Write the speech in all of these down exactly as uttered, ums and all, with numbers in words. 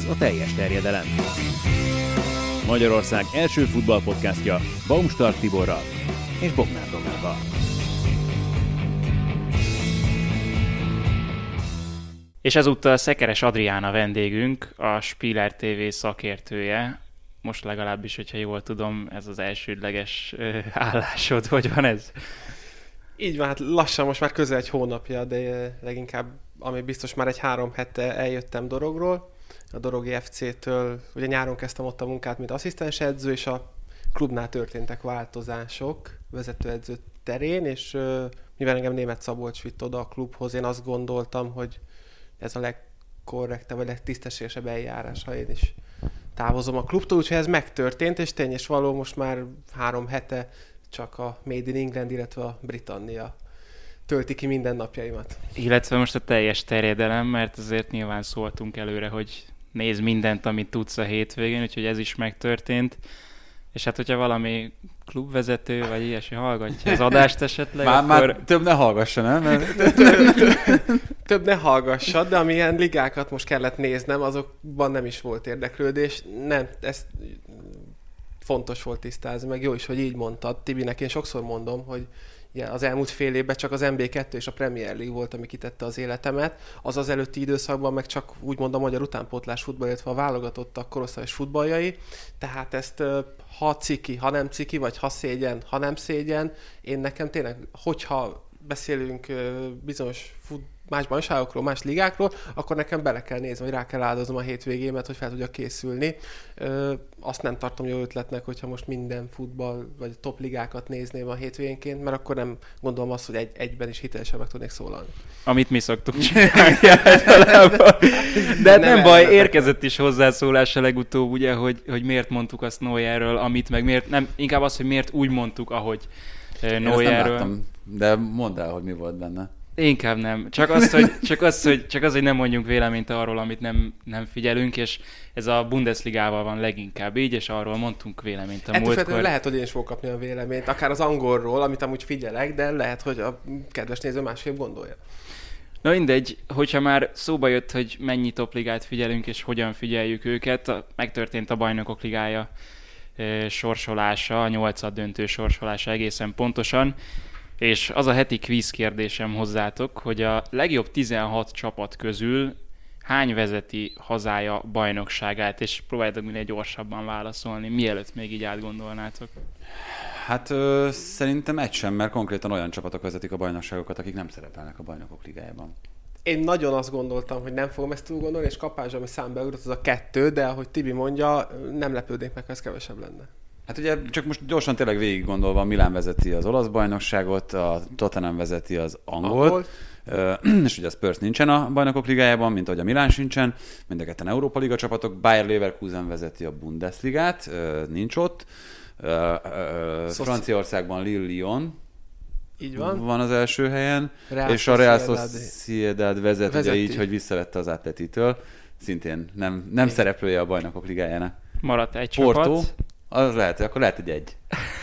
Ez a Teljes terjedelem. Magyarország első futballpodcastja Baumstark Tiborral és Bognár Domával. És ezúttal Szekeres Adrián a vendégünk, a Spiller té vé szakértője. Most legalábbis, hogyha jól tudom, ez az elsődleges állásod. Hogy van ez? Így van, hát lassan most már közel egy hónapja, de leginkább, ami biztos már egy három hete eljöttem Dorogról, a Dorogi ef cé-től. Ugye nyáron kezdtem ott a munkát, mint asszisztens edző, és a klubnál történtek változások vezetőedző terén, és mivel engem Németh Szabolcs vitt oda a klubhoz, én azt gondoltam, hogy ez a legkorrektebb, vagy legtisztességesebb eljárás, ha én is távozom a klubtól, úgyhogy ez megtörtént, és tény és való, most már három hete csak a Made in England, illetve a Britannia tölti ki minden napjaimat. Illetve most a teljes terjedelem, mert azért nyilván szóltunk előre, hogy nézd mindent, amit tudsz a hétvégén, úgyhogy ez is megtörtént. És hát, hogyha valami klubvezető, vagy ilyesmi hallgatja az adást esetleg, már, akkor... Már több ne hallgassa, nem? Mert... több ne hallgassa, de amilyen ligákat most kellett néznem, azokban nem is volt érdeklődés. Nem, ez fontos volt tisztázni, meg jó is, hogy így mondtad. Tibinek én sokszor mondom, hogy ugye, az elmúlt fél évben csak az en bé kettő és a Premier League volt, ami kitette az életemet. Az az előtti időszakban meg csak úgymond a magyar utánpótlás futball, illetve a válogatottak korosztályos futballjai. Tehát ezt ha ciki, ha nem ciki, vagy ha szégyen, ha nem szégyen, én nekem tényleg, hogyha beszélünk bizonyos fut, más bajnokságokról, más ligákról, akkor nekem bele kell nézni, vagy rá kell áldoznom a hétvégémet, hogy fel tudjak készülni. Ö, azt nem tartom jó ötletnek, hogyha most minden futball, vagy top ligákat nézném a hétvégénként, mert akkor nem gondolom azt, hogy egy, egyben is hitelesen meg tudnék szólalni. Amit mi szoktunk csinálni. De hát nem, nem baj, érkezett is hozzászólás a legutóbb, ugye, hogy, hogy miért mondtuk azt Neuerről, amit meg miért, nem, inkább az, hogy miért úgy mondtuk, ahogy Neuerről. De mondd el, hogy mi volt benne. Inkább nem. Csak az, hogy, csak az, hogy, csak az, hogy nem mondjunk véleményt arról, amit nem, nem figyelünk, és ez a Bundesligával van leginkább így, és arról mondtunk véleményt a múltkor. Ettől lehet, hogy én is fogok kapni a véleményt, akár az angolról, amit amúgy figyelek, de lehet, hogy a kedves néző másképp gondolja. Na mindegy, hogyha már szóba jött, hogy mennyi topligát figyelünk, és hogyan figyeljük őket, megtörtént a Bajnokok Ligája sorsolása, a nyolcad döntő sorsolása egészen pontosan, és az a heti kvíz kérdésem hozzátok, hogy a legjobb tizenhat csapat közül hány vezeti hazája bajnokságát, és próbáljátok minél gyorsabban válaszolni, mielőtt még így átgondolnátok. Hát ö, szerintem egy sem, mert konkrétan olyan csapatok vezetik a bajnokságokat, akik nem szerepelnek a Bajnokok Ligájában. Én nagyon azt gondoltam, hogy nem fogom ezt túl gondolni, és kapás, ami számba ugrott, az a kettő, de ahogy Tibi mondja, nem lepődnék meg, ha ez kevesebb lenne. Hát ugye csak most gyorsan tényleg végig gondolva, Milán vezeti az olasz bajnokságot, a Tottenham vezeti az angolt, Angol. És ugye a Spurs nincsen a Bajnokok Ligájában, mint ahogy a Milán sincsen, mind a ketten Európa Liga csapatok, Bayer Leverkusen vezeti a Bundesligát, nincs ott, Franciaországban Lille-Lyon így van. van az első helyen, Real és a Real Sociedad Sociedad vezet, ugye így, hogy visszavette az Atletitől, szintén nem, nem szereplője a Bajnokok Ligájának. Maradt egy Porto, csapat. Az lehet, akkor lehet egy egy.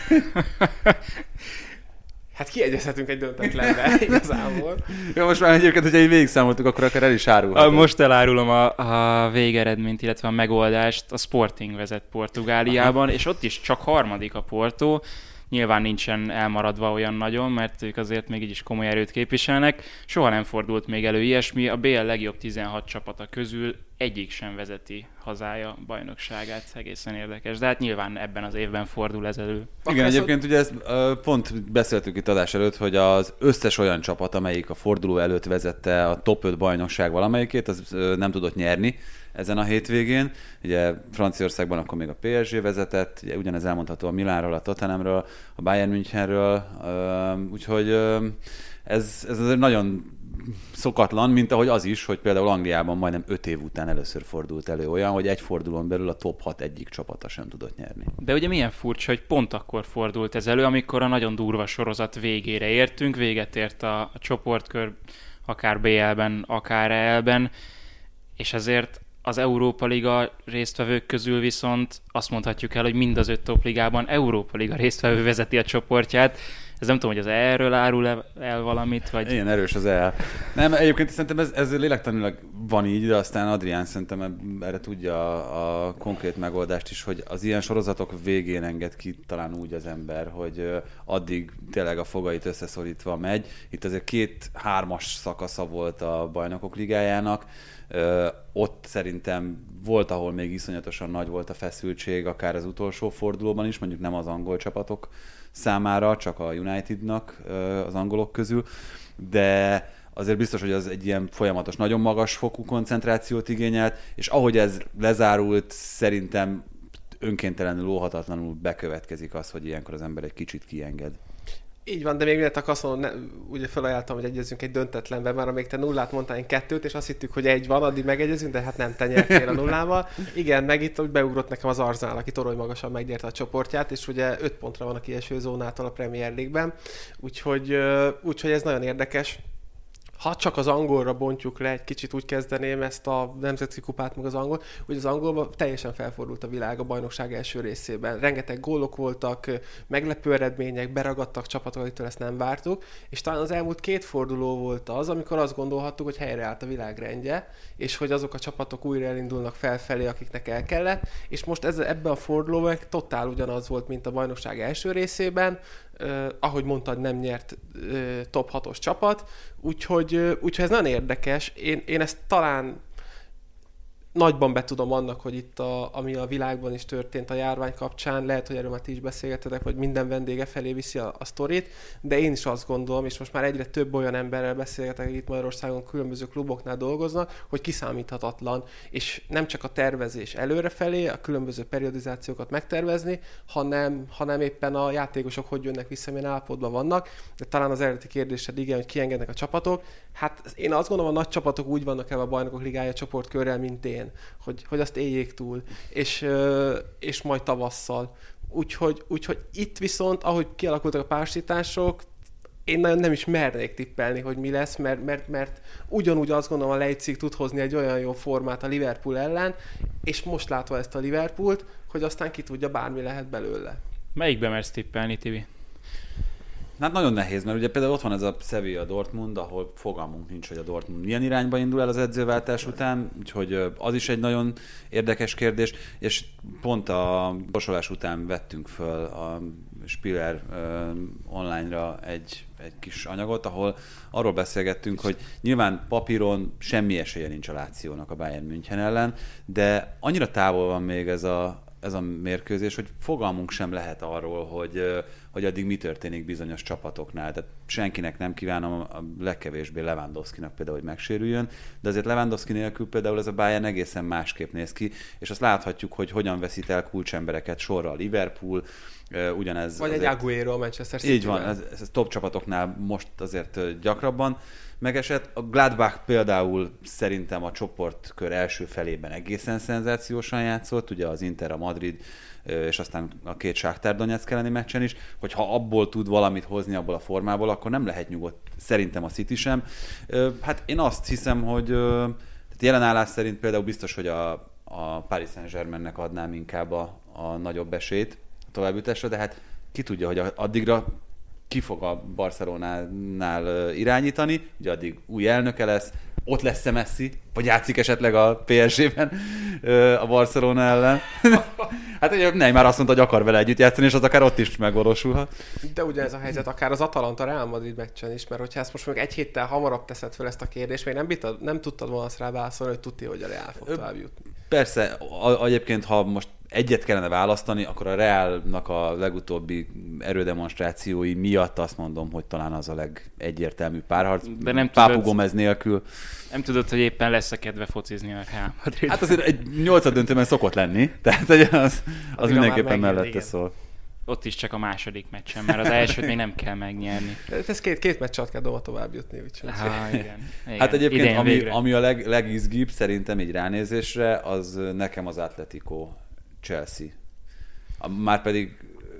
Hát kiegyezhetünk egy döntetlenbe, igazából. Ja, most már egyébként, hogyha így végigszámoltuk, akkor akár el is árulhatunk. Most elárulom a, a végeredményt, illetve a megoldást. A Sporting vezet Portugáliában, aha, és ott is csak harmadik a Porto. Nyilván nincsen elmaradva olyan nagyon, mert ők azért még így is komoly erőt képviselnek. Soha nem fordult még elő ilyesmi. A bé el legjobb tizenhat csapata közül egyik sem vezeti hazája bajnokságát. Egészen érdekes. De hát nyilván ebben az évben fordul ez elő. Igen, egyébként ugye ezt pont beszéltük itt adás előtt, hogy az összes olyan csapat, amelyik a forduló előtt vezette a top öt bajnokság valamelyikét, az nem tudott nyerni ezen a hétvégén. Ugye Franciaországban akkor még a pé es gé vezetett, ugye ugyanez elmondható a Milánról, a Tottenhamről, a Bayern Münchenről, úgyhogy ez, ez nagyon szokatlan, mint ahogy az is, hogy például Angliában majdnem öt év után először fordult elő olyan, hogy egy fordulón belül a top hat egyik csapata sem tudott nyerni. De ugye milyen furcsa, hogy pont akkor fordult ez elő, amikor a nagyon durva sorozat végére értünk, véget ért a, a csoportkör, akár bé el-ben, akár é el-ben, és ezért az Európa Liga résztvevők közül viszont azt mondhatjuk el, hogy mind az öt topligában Európa Liga résztvevő vezeti a csoportját. Ez nem tudom, hogy az erről árul el valamit, vagy... Ilyen erős az el. Nem, egyébként szerintem ez, ez lélektanilag van így, de aztán Adrián szerintem erre tudja a, a konkrét megoldást is, hogy az ilyen sorozatok végén enged ki talán úgy az ember, hogy addig tényleg a fogait összeszorítva megy. Itt azért két hármas szakasza volt a Bajnokok Ligájának. Ö, ott szerintem volt, ahol még iszonyatosan nagy volt a feszültség, akár az utolsó fordulóban is, mondjuk nem az angol csapatok számára, csak a Unitednak az angolok közül, de azért biztos, hogy az egy ilyen folyamatos, nagyon magas fokú koncentrációt igényelt, és ahogy ez lezárult, szerintem önkéntelenül, óhatatlanul bekövetkezik az, hogy ilyenkor az ember egy kicsit kienged. Így van, de még mindent azt mondom, ne, ugye felajánlottam, hogy egyezünk egy döntetlenben, mert amíg te nullát mondtál, én kettőt, és azt hittük, hogy egy van, addig megegyezünk, de hát nem, te nyertél a nullával. Igen, meg itt úgy beugrott nekem az Arsenal, aki torony magasan megnyerte a csoportját, és ugye öt pontra van a kieső zónától a Premier League-ben, úgyhogy, úgyhogy ez nagyon érdekes. Ha csak az angolra bontjuk le, egy kicsit úgy kezdeném ezt a nemzetközi kupát, meg az angol, hogy az angolban teljesen felfordult a világ a bajnokság első részében. Rengeteg gólok voltak, meglepő eredmények, beragadtak csapatok, akitől ezt nem vártuk, és talán az elmúlt két forduló volt az, amikor azt gondolhattuk, hogy helyreállt a világrendje, és hogy azok a csapatok újra elindulnak felfelé, akiknek el kellett, és most ez, ebben a fordulóban totál ugyanaz volt, mint a bajnokság első részében, Uh, ahogy mondtad, nem nyert uh, top hatos csapat, úgyhogy, uh, úgyhogy ez nagyon érdekes. Én, én ezt talán nagyban betudom annak, hogy itt, a, ami a világban is történt a járvány kapcsán, lehet, hogy erről már ti is beszélgetetek, vagy minden vendége felé viszi a, a sztorit, de én is azt gondolom, és most már egyre több olyan emberrel beszélgetek, akik itt Magyarországon különböző kluboknál dolgoznak, hogy kiszámíthatatlan, és nem csak a tervezés előrefelé, a különböző periodizációkat megtervezni, hanem, hanem éppen a játékosok hogy jönnek vissza, milyen állapotban vannak, de talán az eredeti kérdésed igen, hogy kiengednek a csapatok. Hát én azt gondolom, a nagy csapatok úgy vannak el a Bajnokok Ligája csoportkörrel, mint én, hogy, hogy azt éljék túl, és, és majd tavasszal. Úgyhogy, úgyhogy itt viszont, ahogy kialakultak a pársítások, én nagyon nem is mernék tippelni, hogy mi lesz, mert, mert, mert ugyanúgy azt gondolom, a Leipzig tud hozni egy olyan jó formát a Liverpool ellen, és most látva ezt a Liverpoolt, hogy aztán ki tudja, bármi lehet belőle. Melyikbe mersz tippelni, Tibi? Hát nagyon nehéz, mert ugye például ott van ez a Sevilla Dortmund, ahol fogalmunk nincs, hogy a Dortmund milyen irányba indul el az edzőváltás után, úgyhogy az is egy nagyon érdekes kérdés, és pont a sorsolás után vettünk föl a Spiller online-ra egy, egy kis anyagot, ahol arról beszélgettünk, hogy nyilván papíron semmi esélye nincs a Lációnak a Bayern München ellen, de annyira távol van még ez a ez a mérkőzés, hogy fogalmunk sem lehet arról, hogy, hogy addig mi történik bizonyos csapatoknál. Tehát senkinek nem kívánom, a legkevésbé Lewandowskinak például, hogy megsérüljön, de azért Lewandowski nélkül például ez a Bayern egészen másképp néz ki, és azt láthatjuk, hogy hogyan veszít el kulcsembereket sorra a Liverpool, ugyanez... Vagy egy Agüero a Manchester City-vel. Így van, ez, ez top csapatoknál most azért gyakrabban megesett. A Gladbach például szerintem a csoportkör első felében egészen szenzációsan játszott, ugye az Inter, a Madrid, és aztán a két Shakhtar Donetsk elleni meccsen is, hogyha abból tud valamit hozni, abból a formából, akkor nem lehet nyugodt szerintem a City sem. Hát én azt hiszem, hogy tehát jelen állás szerint például biztos, hogy a, a Paris Saint-Germainnek adnám inkább a, a nagyobb esélyt a továbbjutásra, de hát ki tudja, hogy addigra ki fog a Barcelonánál irányítani, ugye addig új elnöke lesz, ott lesz Messi, vagy játszik esetleg a pé es gé-ben a Barcelona ellen. Hát ugye Neymar azt mondta, hogy akar vele együtt játszani, és az akár ott is megvalósulhat. De ugyanez a helyzet akár az Atalanta Real Madrid meccsen is, mert hogyha ezt most még egy héttel hamarabb teszed fel ezt a kérdést, még nem, bitad, nem tudtad volna azt rá válaszolni, hogy tudti, hogy a Real fog tovább jutni. Persze, a, egyébként, ha most egyet kellene választani, akkor a Realnak a legutóbbi erődemonstrációi miatt azt mondom, hogy talán az a legegyértelműbb párharc. De nem Papu tudod, Gomez nélkül. Nem tudod, hogy éppen lesz a kedve focizni a Real Madrid. Hát azért egy nyolcad döntőben szokott lenni, tehát az, az mindenképpen mellette igen. szól. Ott is csak a második meccsen, mert az elsőt még nem kell megnyerni. Ez két, két meccs alatt kell doma tovább jutni. Úgyhogy. Ha, igen. igen. Hát egyébként, ami, ami a leg, legizgibb szerintem így ránézésre, az nekem az Atletico Chelsea. Márpedig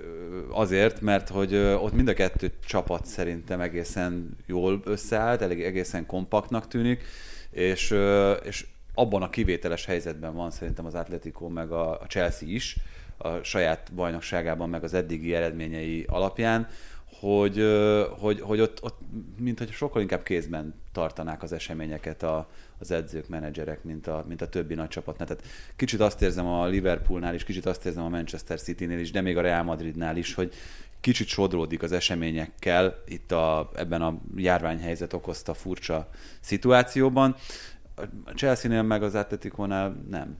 azért, mert hogy ott mind a kettő csapat szerintem egészen jól összeállt, elég egészen kompaktnak tűnik, és, és abban a kivételes helyzetben van szerintem az Atletico meg a Chelsea is, a saját bajnokságában, meg az eddigi eredményei alapján, hogy, hogy, hogy ott, ott mint hogy sokkal inkább kézben tartanák az eseményeket a, az edzők, menedzserek, mint a, mint a többi nagy csapatnál. Tehát kicsit azt érzem a Liverpoolnál is, kicsit azt érzem a Manchester Citynél is, de még a Real Madridnál is, hogy kicsit sodródik az eseményekkel itt a, ebben a járványhelyzet okozta furcsa szituációban. A Chelsea-nél meg az Atleticónál nem.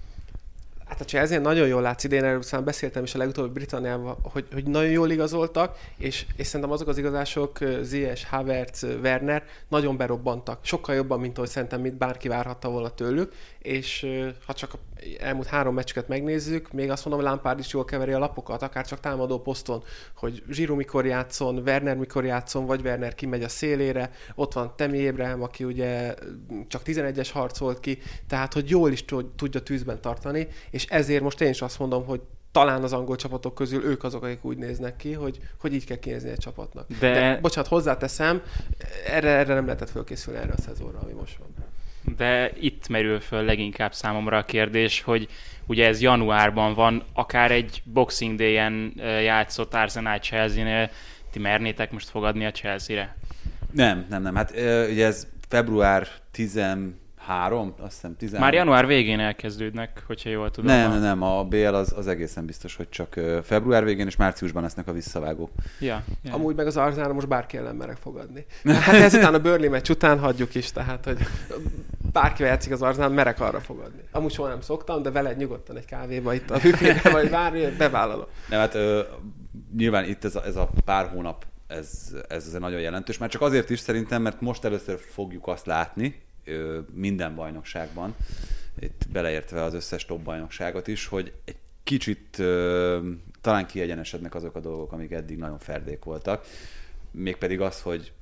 Hát a Chelsea nagyon jól látsz idén, erről szóval beszéltem is a legutóbbi Britanniában, hogy, hogy nagyon jól igazoltak, és, és szerintem azok az igazások, Ziyech, Havertz, Werner nagyon berobbantak. Sokkal jobban, mint ahogy szerintem mit bárki várhatta volna tőlük, és ha csak elmúlt három meccsüket megnézzük, még azt mondom, Lampard is jól keveri a lapokat, akár csak támadó poszton, hogy Giroud mikor játszon, Werner mikor játszon, vagy Werner kimegy a szélére, ott van Tammy Abraham, aki ugye csak tizenegyes harcolt ki, tehát hogy jól is tudja tűzben tartani, és ezért most én is azt mondom, hogy talán az angol csapatok közül ők azok, akik úgy néznek ki, hogy, hogy így kell kinézni egy csapatnak. De, De bocsánat, hozzáteszem, erre, erre nem lehetett fölkészülni erre a szezonra, ami most van. De itt merül föl leginkább számomra a kérdés, hogy ugye ez januárban van, akár egy Boxing Day-en játszott Arsenal Chelsea-nél, ti mernétek most fogadni a Chelsea-re? Nem, nem, nem. Hát ugye ez február tizenharmadika, azt hiszem tizenharmadika. Már január végén elkezdődnek, hogyha jól tudom. Nem, nem, nem. A bé el az, az egészen biztos, hogy csak február végén és márciusban lesznek a visszavágók. Ja, ja. Amúgy meg az Arsenalra most bárki ellen merek fogadni. Hát ezután a Burnley meccs után hagyjuk is, tehát, hogy bárkivel játszik az Arsenal, merek arra fogadni. Amúgy soha nem szoktam, de veled nyugodtan egy kávéba itt a büfébe, vagy bármi, bevállalom. Nem, hát ö, nyilván itt ez a, ez a pár hónap, ez, ez azért nagyon jelentős. Már csak azért is szerintem, mert most először fogjuk azt látni, ö, minden bajnokságban, itt beleértve az összes top bajnokságot is, hogy egy kicsit ö, talán kiegyenesednek azok a dolgok, amik eddig nagyon ferdék voltak. Mégpedig az, hogy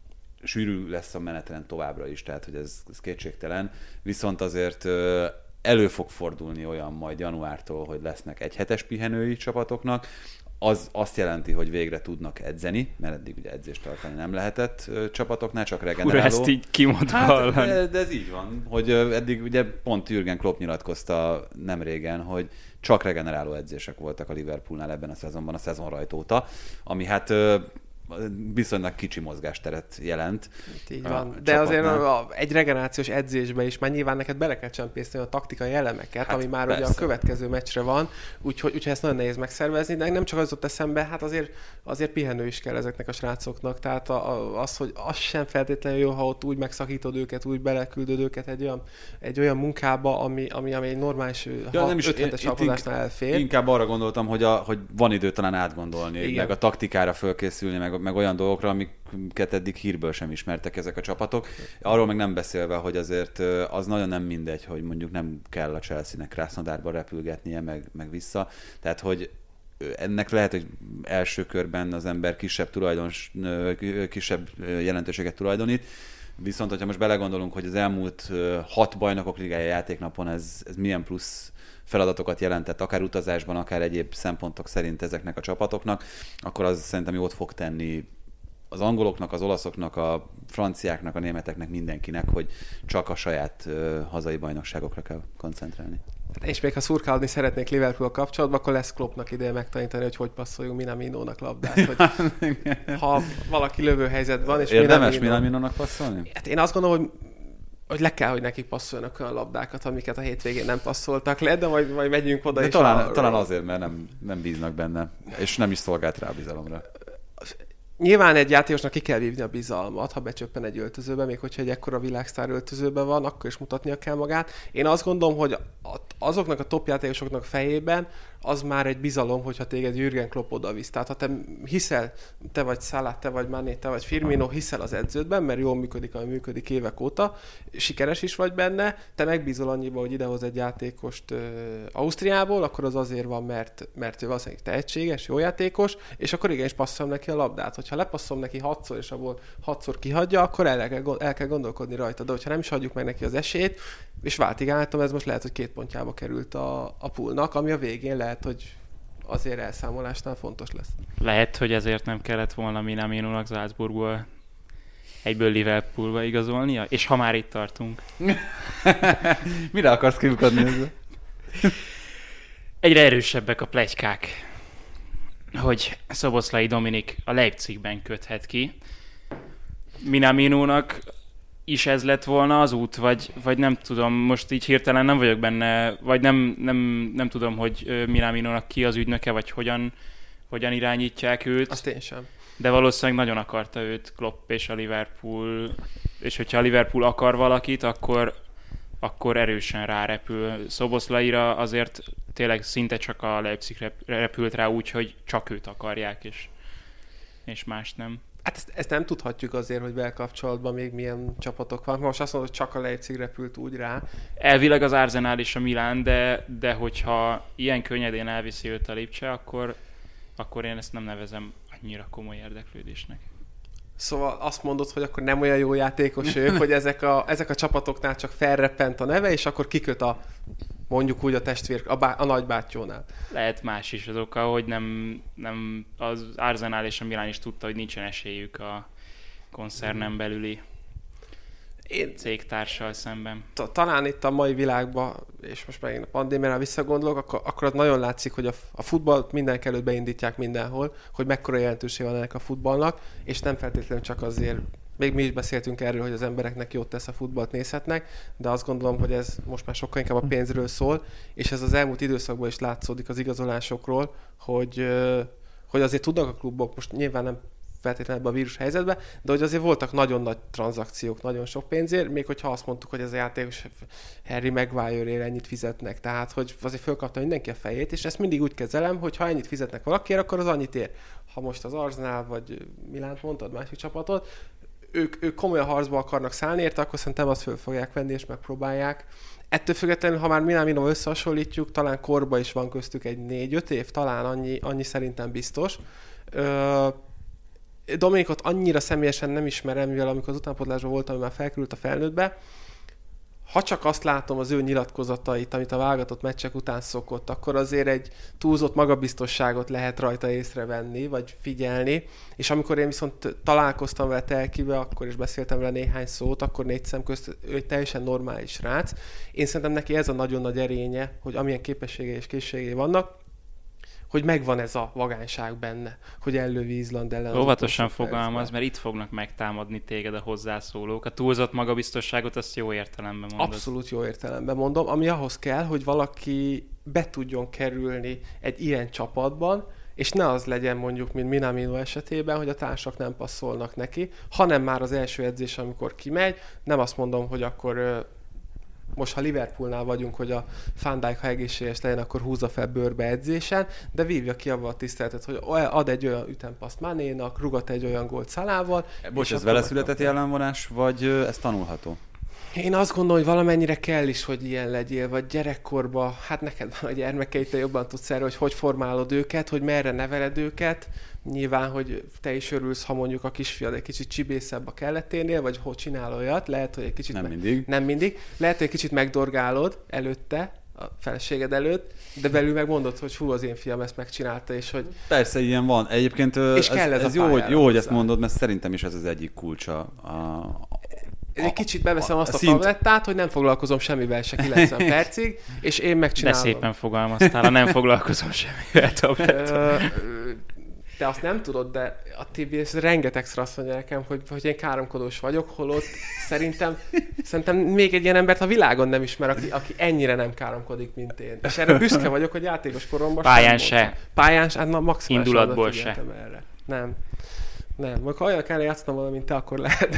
sűrű lesz a menetrend továbbra is, tehát hogy ez, ez kétségtelen. Viszont azért ö, elő fog fordulni olyan majd januártól, hogy lesznek egyhetes pihenői csapatoknak. Az azt jelenti, hogy végre tudnak edzeni, mert eddig ugye edzést tartani nem lehetett ö, csapatoknál, csak regeneráló. Ura, ezt így kimondva hát, de, de ez így van, hogy ö, eddig ugye pont Jürgen Klopp nyilatkozta nem régen, hogy csak regeneráló edzések voltak a Liverpoolnál ebben a szezonban, a szezon rajta óta, ami hát ö, viszonylag kicsi mozgásteret jelent. Így van. De azért a, a, egy regenerációs edzésbe is már nyilván neked bele kell csempészni a taktikai elemeket, hát ami már persze. Ugye a következő meccsre van, úgyhogy, úgyhogy ezt nagyon nehéz megszervezni, de nem csak az jutott eszembe, hát azért, azért pihenő is kell ezeknek a srácoknak, tehát a, a, az, hogy az sem feltétlenül jó, ha ott úgy megszakítod őket, úgy beleküldöd őket egy olyan, egy olyan munkába, ami, ami, ami egy normális ja, öt hetes alapozásnál elfér. Inkább arra gondoltam, hogy, a, hogy van idő talán átgondolni, igen. Meg a taktikára fölkészülni, meg meg olyan dolgokra, amiket eddig hírből sem ismertek ezek a csapatok. Arról meg nem beszélve, hogy azért az nagyon nem mindegy, hogy mondjuk nem kell a Chelsea-nek Krasnodárba repülgetnie, meg, meg vissza. Tehát, hogy ennek lehet, hogy első körben az ember kisebb, tulajdonos, kisebb jelentőséget tulajdonít, viszont hogyha most belegondolunk, hogy az elmúlt hat bajnokok ligája játéknapon ez, ez milyen plusz feladatokat jelentett, akár utazásban, akár egyéb szempontok szerint ezeknek a csapatoknak, akkor az szerintem jót fog tenni az angoloknak, az olaszoknak, a franciáknak, a németeknek, mindenkinek, hogy csak a saját uh, hazai bajnokságokra kell koncentrálni. És még ha szurkálni szeretnék Liverpool kapcsolatban, akkor lesz Kloppnak ideje megtanítani, hogy hogy passzoljunk Minaminónak labdát. Hogy ha valaki lövőhelyzet van, és érdemes Minaminónak passzolni? Hát én azt gondolom, hogy hogy le kell, hogy nekik passzoljanak olyan labdákat, amiket a hétvégén nem passzoltak le, de majd, majd megyünk oda. De és talán, a... talán azért, mert nem, nem bíznak benne, és nem is szolgált rá bizalomra. Nyilván egy játékosnak ki kell vívni a bizalmat, ha becsöppen egy öltözőbe, még hogyha egy ekkora világsztár öltözőben van, akkor is mutatnia kell magát. Én azt gondolom, hogy azoknak a top játékosoknak fejében az már egy bizalom, hogyha téged Jürgen Klopp odavisz. Tehát ha te hiszel, te vagy Salah, te vagy Mané, te vagy Firmino, hiszel az edződben, mert jól működik, ami működik évek óta, sikeres is vagy benne, te megbízol annyiba, hogy idehoz egy játékost uh, Ausztriából, akkor az azért van, mert, mert ő valószínűleg tehetséges, jó játékos, és akkor igenis passzolom neki a labdát. Hogyha lepasszolom neki hatszor, és abból hatszor kihagyja, akkor el kell, el kell gondolkodni rajta. De hogyha nem is hagyjuk meg neki az esélyt, és váltigáltam, ez most lehet, hogy két pontjába került a, a poolnak, ami a végén lehet, hogy azért elszámolásnál fontos lesz. Lehet, hogy ezért nem kellett volna Minaminónak Salzburgból egyből Liverpoolba igazolnia, és ha már itt tartunk. Mire akarsz kiukadni ezzel? Egyre erősebbek a pletykák, hogy Szoboszlai Dominik a Leipzigben köthet ki. Minaminónak is ez lett volna az út, vagy, vagy nem tudom, most így hirtelen nem vagyok benne, vagy nem, nem, nem tudom, hogy Minaminónak ki az ügynöke, vagy hogyan, hogyan irányítják őt. Azt én sem. De valószínűleg nagyon akarta őt Klopp és a Liverpool, és hogyha a Liverpool akar valakit, akkor, akkor erősen rárepül. Szoboszlaira azért tényleg szinte csak a Leipzig repült rá úgy, hogy csak őt akarják, és, és más nem. Hát ezt, ezt nem tudhatjuk azért, hogy vele kapcsolatban még milyen csapatok van. Most azt mondod, hogy csak a Leipzig repült úgy rá. Elvileg az Arsenal és a Milán, de, de hogyha ilyen könnyedén elviszi őt a Lipcse, akkor, akkor én ezt nem nevezem annyira komoly érdeklődésnek. Szóval azt mondod, hogy akkor nem olyan jó játékos ők, hogy ezek a, ezek a csapatoknál csak felreppent a neve, és akkor kiköt a, mondjuk úgy a testvér, a, bá, a nagybátyónál. Lehet más is az oka, hogy nem, nem az Arsenal és a Milán is tudta, hogy nincsen esélyük a koncernen belüli Én... cégtársal szemben. Talán itt a mai világban, és most megint a pandémiára visszagondolok, akkor, akkor az nagyon látszik, hogy a, a futballt mindenek előtt beindítják mindenhol, hogy mekkora jelentőség van ennek a futballnak, és nem feltétlenül csak azért, még mi is beszéltünk erről, hogy az embereknek jót tesz a futballt nézhetnek, de azt gondolom, hogy ez most már sokkal inkább a pénzről szól, és ez az elmúlt időszakban is látszódik az igazolásokról, hogy, hogy azért tudnak a klubok, most nyilván nem feltétlenül ebben a vírus helyzetben, de hogy azért voltak nagyon nagy tranzakciók, nagyon sok pénzért, még hogyha azt mondtuk, hogy ez a játékos Harry Maguire-ért ennyit fizetnek, tehát hogy azért fölkapta mindenki a fejét, és ezt mindig úgy kezelem, hogy ha ennyit fizetnek valakiért, akkor az annyit ér. Ha most az Arsenal vagy Milánt mondtad, másik csapatot, ők, ők komolyan harcba akarnak szállni érte, akkor szerintem azt föl fogják venni és megpróbálják. Ettől függetlenül, ha már Minamino összehasonlítjuk, talán korba is van köztük egy négy-öt év, talán annyi, annyi szerintem biztos. Ö, Dominikot annyira személyesen nem ismerem, mivel amikor az utánpótlásban voltam, már felkerült a felnőttbe. Ha csak azt látom az ő nyilatkozatait, amit a válogatott meccsek után szokott, akkor azért egy túlzott magabiztosságot lehet rajta észrevenni, vagy figyelni. És amikor én viszont találkoztam vele telkibe, akkor is beszéltem vele néhány szót, akkor négy szem közt ő egy teljesen normális srác. Én szerintem neki ez a nagyon nagy erénye, hogy amilyen képességei és készségei vannak, hogy megvan ez a vagányság benne, hogy ellövi Izland ellen. Óvatosan fogalmaz, mert itt fognak megtámadni téged a hozzászólók. A túlzott magabiztosságot azt jó értelemben mondod. Abszolút jó értelemben mondom, ami ahhoz kell, hogy valaki be tudjon kerülni egy ilyen csapatban, és ne az legyen mondjuk, mint Minamino esetében, hogy a társak nem passzolnak neki, hanem már az első edzés, amikor kimegy, nem azt mondom, hogy akkor... Most, ha Liverpoolnál vagyunk, hogy a Van Dijk, ha egészséges legyen, akkor húzza fel bőrbe edzésen, de vívja ki avval a tiszteletet, hogy ad egy olyan ütempaszt Manénak, rugat egy olyan gólt Salával. Bocs, ez vele született jellemvonás, vagy ez tanulható? Én azt gondolom, hogy valamennyire kell is, hogy ilyen legyél, vagy gyerekkorban, hát neked van a gyermekeid, te jobban tudsz erről, hogy hogy formálod őket, hogy merre neveled őket. Nyilván, hogy te is örülsz, ha mondjuk a kisfiad egy kicsit csibészebb a kelleténél, vagy hogy csinál olyat, lehet, hogy egy kicsit... Nem me- mindig. Nem mindig. Lehet, hogy egy kicsit megdorgálod előtte, a feleséged előtt, de belül megmondod, hogy hú, az én fiam ezt megcsinálta, és hogy... Persze, ilyen van. Egyébként és ez, kell ez, ez a jó, hogy, jó, hogy ezt hozzá. mondod, mert szerintem is ez az egyik kulcsa a... Egy kicsit beveszem azt a, a szint... tablettát, hogy nem foglalkozom semmivel se kilencven percig, és én megcsinálom. De szépen fogalmaztál, ha nem foglalkozom semmivel tablettát. Te azt nem tudod, de a té bé es rengetegszer azt mondja nekem, hogy, hogy én káromkodós vagyok, holott szerintem, szerintem még egy ilyen embert a világon nem ismer, aki, aki ennyire nem káromkodik, mint én. És erre büszke vagyok, hogy játékos koromban Pályán se. Pályán se, hát na maximálisan indulatból se. Erre. Nem. Nem, majd ha olyan kellene játsznom volna, mint te, akkor lehet.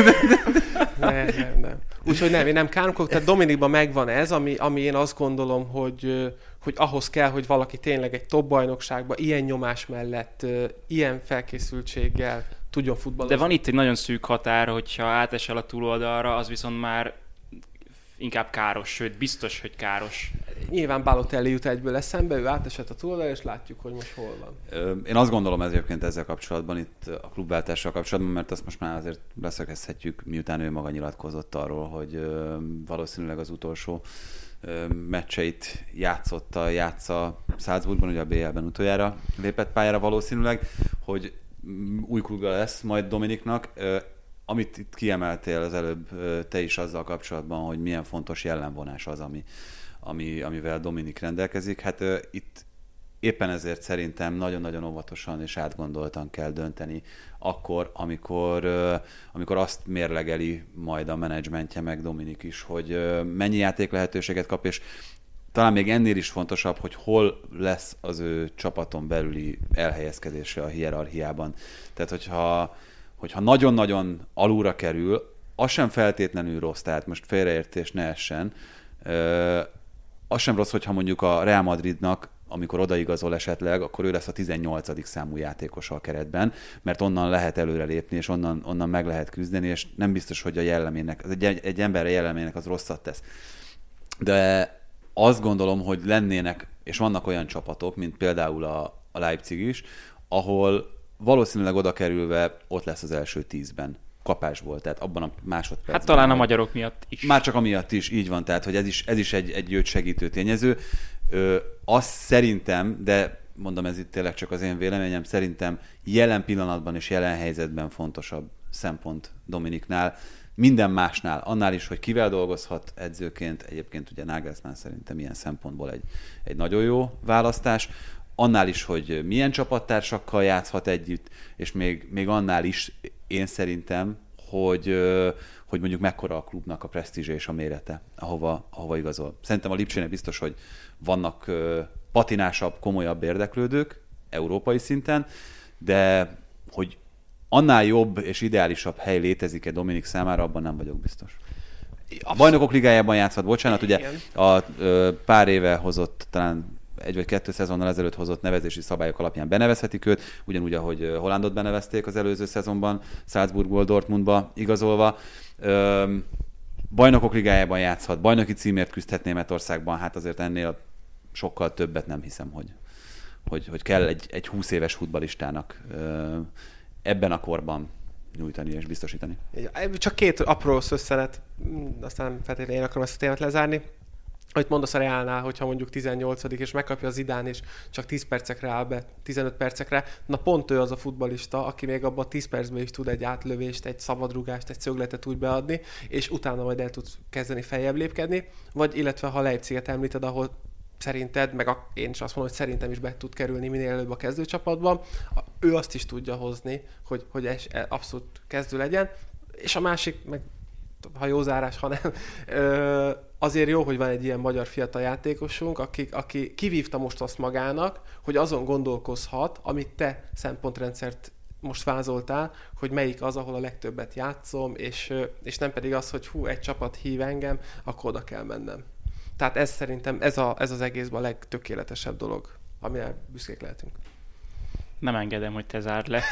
nem, nem, nem. Úgyhogy nem, én nem káromkodok, tehát Dominikban megvan ez, ami, ami én azt gondolom, hogy, hogy ahhoz kell, hogy valaki tényleg egy top bajnokságban ilyen nyomás mellett, ilyen felkészültséggel tudjon futballozni. De van itt egy nagyon szűk határ, hogyha átesel a túloldalra, az viszont már inkább káros, sőt, biztos, hogy káros. Nyilván Balotelli jut egyből eszembe, ő átesett a túloldalra, és látjuk, hogy most hol van. Én azt gondolom ez egyébként ezzel kapcsolatban, itt a klubváltással kapcsolatban, mert azt most már azért leszögezhetjük, miután ő maga nyilatkozott arról, hogy valószínűleg az utolsó meccseit játszotta, játsza Salzburgban, ugye a bé el-ben utoljára lépett pályára valószínűleg, hogy új klubja lesz majd Dominiknak. Amit itt kiemeltél az előbb te is azzal kapcsolatban, hogy milyen fontos jellemvonás az, ami, ami, amivel Dominik rendelkezik. Hát uh, itt éppen ezért szerintem nagyon-nagyon óvatosan és átgondoltan kell dönteni akkor, amikor, amikor azt mérlegeli majd a menedzsmentje, meg Dominik is, hogy mennyi játék lehetőséget kap, és talán még ennél is fontosabb, hogy hol lesz az ő csapaton belüli elhelyezkedése a hierarchiában. Tehát, hogyha, hogyha nagyon-nagyon alulra kerül, az sem feltétlenül rossz, tehát most félreértés ne essen. Ö, az sem rossz, hogyha mondjuk a Real Madridnak, amikor odaigazol esetleg, akkor ő lesz a tizennyolcadik számú játékos a keretben, mert onnan lehet előrelépni, és onnan, onnan meg lehet küzdeni, és nem biztos, hogy a jellemének, egy, egy emberre jellemének az rosszat tesz. De azt gondolom, hogy lennének, és vannak olyan csapatok, mint például a, a Leipzig is, ahol valószínűleg oda kerülve ott lesz az első tízben kapásból, tehát abban a másodpercben. Hát talán a magyarok miatt is. Már csak amiatt is, így van, tehát hogy ez is, ez is egy, egy őt segítő tényező. Ö, azt szerintem, de mondom, ez itt tényleg csak az én véleményem, szerintem jelen pillanatban és jelen helyzetben fontosabb szempont Dominiknál, minden másnál, annál is, hogy kivel dolgozhat edzőként, egyébként ugye Nagelsmann szerintem ilyen szempontból egy, egy nagyon jó választás, annál is, hogy milyen csapattársakkal játszhat együtt, és még, még annál is én szerintem, hogy, hogy mondjuk mekkora a klubnak a presztízse és a mérete, ahova, ahova igazol. Szerintem a Lipcsénél biztos, hogy vannak patinásabb, komolyabb érdeklődők európai szinten, de hogy annál jobb és ideálisabb hely létezik-e Dominik számára, abban nem vagyok biztos. A Bajnokok Ligájában játszhat, bocsánat, ugye a ö, pár éve hozott, talán egy vagy kettő szezonnal ezelőtt hozott nevezési szabályok alapján benevezhetik őt, ugyanúgy, ahogy Hollandot benevezték az előző szezonban, Salzburgból Dortmundba igazolva. Ö, Bajnokok Ligájában játszhat, bajnoki címért küzdhet Németországban, hát azért ennél sokkal többet nem hiszem, hogy, hogy, hogy kell egy, egy húsz éves futballistának ö, ebben a korban nyújtani és biztosítani. Csak két apró összenet, aztán nem feltétlenül én akarom ezt a témát lezárni. Ahogy mondasz a Reálnál, hogyha mondjuk tizennyolcadik és megkapja az Zidane is, csak tíz percekre áll be, tizenöt percekre, na pont ő az a futballista, aki még abban a tíz percben is tud egy átlövést, egy szabadrugást, egy szögletet úgy beadni, és utána majd el tud kezdeni feljebb lépkedni, vagy illetve ha Leipziget említed, ahol szerinted, meg a, én is azt mondom, hogy szerintem is be tud kerülni minél előbb a kezdőcsapatban, ő azt is tudja hozni, hogy, hogy ez abszolút kezdő legyen, és a másik, meg ha jó zárás, ha nem, ö, azért jó, hogy van egy ilyen magyar fiatal játékosunk, aki, aki kivívta most azt magának, hogy azon gondolkozhat, amit te szempontrendszert most vázoltál, hogy melyik az, ahol a legtöbbet játszom, és, és nem pedig az, hogy hú, egy csapat hív engem, akkor oda kell mennem. Tehát ez szerintem, ez, a, ez az egészben a legtökéletesebb dolog, amire büszkék lehetünk. Nem engedem, hogy te zárd le.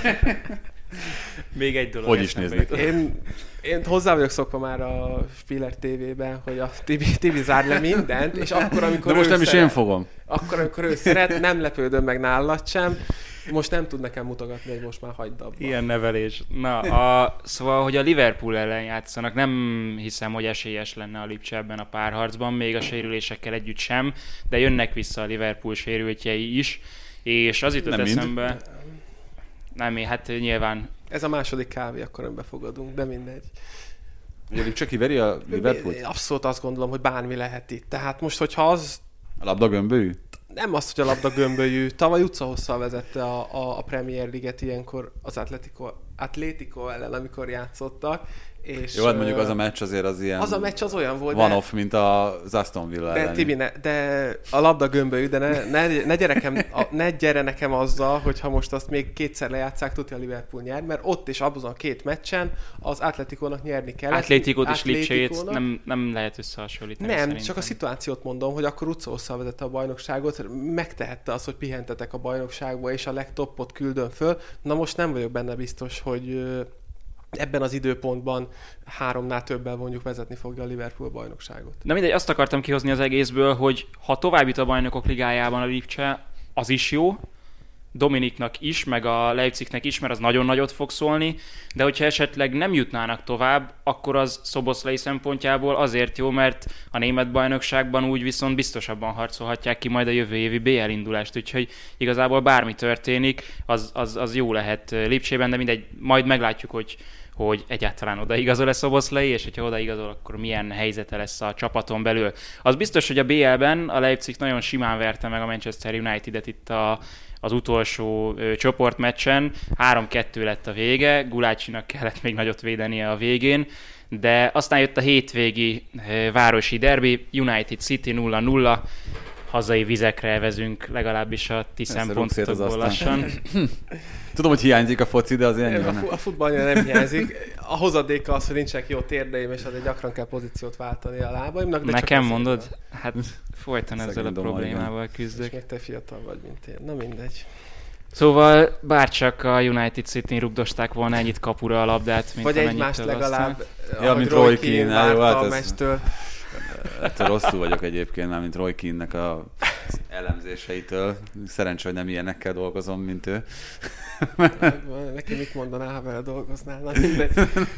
Még egy dolog. Hogy is néznek? Én, én hozzá vagyok szokva már a Spiller té vében, hogy a Tibi, Tibi zár le mindent, és akkor, amikor de most nem szeret, is én fogom. Akkor, amikor ő szeret, nem lepődöm meg nálad sem. Most nem tud nekem mutogatni, hogy most már hagyd abba. Ilyen nevelés. Na, a, szóval, hogy a Liverpool ellen játszanak, nem hiszem, hogy esélyes lenne a Lipcse ebben a párharcban, még a sérülésekkel együtt sem, de jönnek vissza a Liverpool sérültjei is, és az jutott eszembe... Mind. Nem, hát nyilván... Ez a második kávé, akkor nem befogadunk, de mindegy. Ugye csak kiveri a Liverpool? Abszolút azt gondolom, hogy bármi lehet itt. Tehát most, hogyha az... A labda gömbölyű? Nem azt, hogy a labda gömbölyű. Tavaly utcahosszal vezette a, a, a Premier League-et ilyenkor az Atletico, Atletico ellen, amikor játszottak. És jó, hát mondjuk az a meccs azért az ilyen... Az a meccs az olyan volt, van de... off, mint az Aston Villa de, ellen. Tibi, ne, de a labda gömbölyű, de ne, ne, ne, gyere nekem, a, ne gyere nekem azzal, hogyha most azt még kétszer lejátszák, tudja a Liverpool nyer, mert ott is abban a két meccsen az Atleticónak nyerni kellett. Atleticót és Lipcsét nem, nem lehet összehasonlítani. Nem, szerintem. csak a szituációt mondom, hogy akkor utcahosszal vezette a bajnokságot, megtehette azt, hogy pihentetek a bajnokságba, és a legtoppot küldön föl. Na most nem vagyok benne biztos, hogy ebben az időpontban háromnál többel mondjuk vezetni fogja a Liverpool bajnokságot. Na mindegy, azt akartam kihozni az egészből, hogy ha tovább jut a Bajnokok Ligájában a Lipcse, az is jó, Dominiknak is, meg a Leipzignek is, mert az nagyon nagyot fog szólni, de hogyha esetleg nem jutnának tovább, akkor az Szoboszlai szempontjából azért jó, mert a német bajnokságban úgy viszont biztosabban harcolhatják ki majd a jövő évi bé el indulást, úgyhogy igazából bármi történik, az, az, az jó lehet Lipcsében, de mindegy, majd meglátjuk, hogy hogy egyáltalán odaigazol-e Szoboszlai, és hogyha odaigazol, akkor milyen helyzete lesz a csapaton belül. Az biztos, hogy a bé el-ben a Leipzig nagyon simán verte meg a Manchester United-et itt a, az utolsó ö, csoportmeccsen. három kettő lett a vége, Gulácsinak kellett még nagyot védenie a végén, de aztán jött a hétvégi ö, városi derbi, United City nulla nulla, hazai vizekre vezünk, legalábbis a ti szempontokból lassan. Tudom, hogy hiányzik a foci, de azért ennyire nem. A futballja nem hiányzik. A hozadéka az, hogy nincsenek jó térdeim, és azért gyakran kell pozíciót váltani a lábaimnak. De nekem mondod? Van. Hát folyton ezzel a domar, problémával igen. küzdök. És még te fiatal vagy, mint én. Na mindegy. Szóval bárcsak a United City-n rugdosták volna ennyit kapura a labdát, mint vagy egymást legalább, ja, mint Roy Keane várta a meccstől. Ettől rosszul vagyok egyébként, már mint Roy Keane-nek a elemzéseitől. Szerencsé, hogy nem ilyenekkel dolgozom, mint ő. Neki mit mondanál, ha vele dolgoznál? Na, mindegy.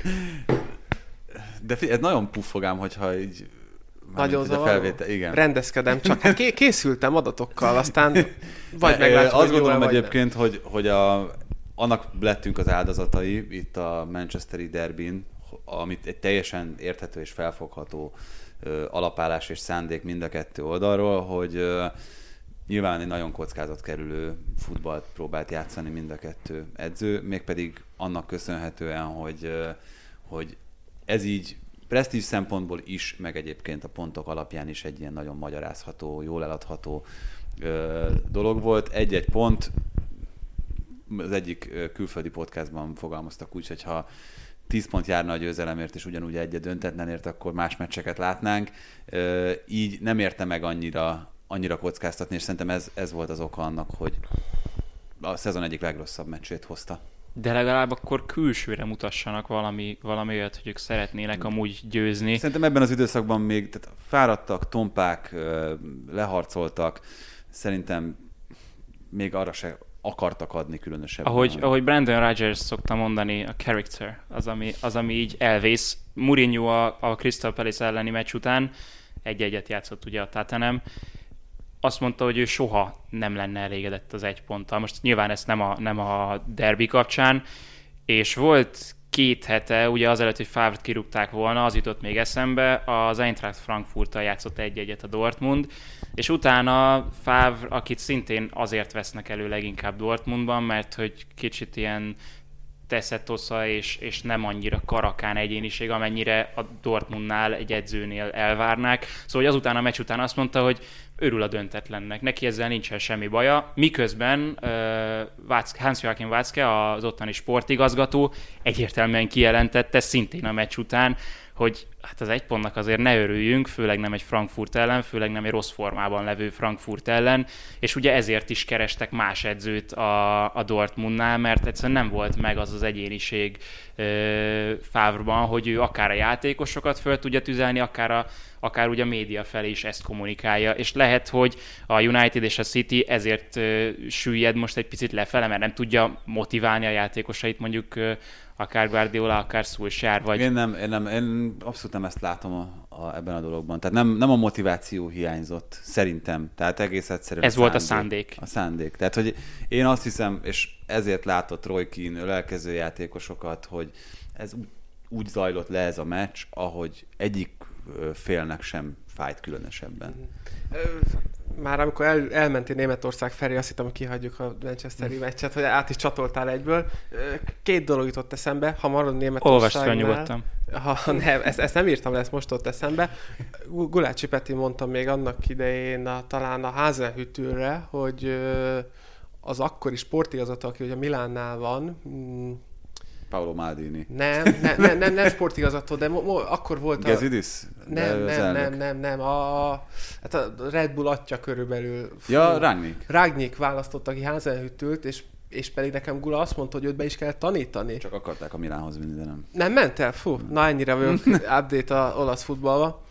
De figyelj, ez nagyon puffogám, hogyha így... Nagyon zavaró? Igen. Rendezkedem csak. Hát készültem adatokkal, aztán vagy meglátjuk, azt gondolom egyébként, hogy, hogy a, annak lettünk az áldozatai itt a manchesteri derbin, amit egy teljesen érthető és felfogható ö, alapállás és szándék mind a kettő oldalról, hogy ö, nyilván egy nagyon kockázatkerülő futballt próbált játszani mind a kettő edző, mégpedig annak köszönhetően, hogy, ö, hogy ez így presztízs szempontból is, meg egyébként a pontok alapján is egy ilyen nagyon magyarázható, jól eladható ö, dolog volt. Egy-egy pont, az egyik ö, külföldi podcastban fogalmaztak úgy, hogy ha tíz pont járna a győzelemért, és ugyanúgy egy döntetlenért, akkor más meccseket látnánk. Ö, így nem érte meg annyira, annyira kockáztatni, és szerintem ez, ez volt az oka annak, hogy a szezon egyik legrosszabb meccsét hozta. De legalább akkor külsőre mutassanak valami, valami olyat, hogy ők szeretnének amúgy győzni. Szerintem ebben az időszakban még tehát fáradtak, tompák, leharcoltak. Szerintem még arra se akartak adni különösebben. Ahogy, ahogy Brandon Rodgers szokta mondani, a character az, ami, az, ami így elvész. Mourinho a, a Crystal Palace elleni meccs után egy-egyet játszott ugye a Tottenham. Azt mondta, hogy ő soha nem lenne elégedett az egy ponttal. Most nyilván ezt nem a, nem a derbi kapcsán, és volt két hete, ugye azelőtt, hogy Favre-t kirúgták volna, az jutott még eszembe, az Eintracht Frankfurttal játszott egy-egyet a Dortmund, és utána Favre, akit szintén azért vesznek elő leginkább Dortmundban, mert hogy kicsit ilyen teszetosza és, és nem annyira karakán egyéniség, amennyire a Dortmundnál egy edzőnél elvárnák. Szóval hogy azután a meccs után azt mondta, hogy örül a döntetlennek, neki ezzel nincsen semmi baja, miközben uh, Hans-Joachim Watzke, az ottani sportigazgató egyértelműen kijelentette szintén a meccs után, hogy hát az egy pontnak azért ne örüljünk, főleg nem egy Frankfurt ellen, főleg nem egy rossz formában levő Frankfurt ellen, és ugye ezért is kerestek más edzőt a, a Dortmundnál, mert egyszerűen nem volt meg az az egyéniség uh, Favre-ban, hogy ő akár a játékosokat föl tudja tüzelni, akár a akár ugye a média felé is ezt kommunikálja, és lehet, hogy a United és a City ezért uh, süllyed most egy picit lefele, mert nem tudja motiválni a játékosait, mondjuk uh, akár Guardiola, akár Solskjaer, vagy... Én, nem, én, nem, én abszolút nem ezt látom a, a, ebben a dologban. Tehát nem, nem a motiváció hiányzott, szerintem. Tehát egész egyszerűen ez a volt szándék. a szándék. A szándék. Tehát, hogy én azt hiszem, és ezért látott Roy Keane ölelkező játékosokat, hogy ez úgy, úgy zajlott le ez a meccs, ahogy egyik félnek sem fájt különösebben. Már amikor el, elmentél Németország felé, azt hittem, hogy kihagyjuk a Manchesteri meccset, hogy át is csatoltál egyből. Két dolog jutott eszembe, ha marad Németországnál... Olvasd fel nyugodtan. Ha, nem, ezt, ezt nem írtam le, ezt most ott eszembe. Gulácsi Peti mondta még annak idején a, talán a Hasenhüttlre, hogy az akkori sportigazgató, aki ugye Milánnál van, Paolo Maldini. Nem, nem, nem, nem, nem sportigazgató, de mo- mo- akkor volt a... Gazidis? Nem, nem, nem, nem, nem, a, hát a Red Bull atya körülbelül. Fú, ja, Rangnick. Rangnick választott, aki Hasenhüttlt, és, és pedig nekem Gula azt mondta, hogy őt be is kell tanítani. Csak akarták a Milánhoz vinni, de nem. Nem ment el? Fú, na ennyire vagyok update a olasz futballba.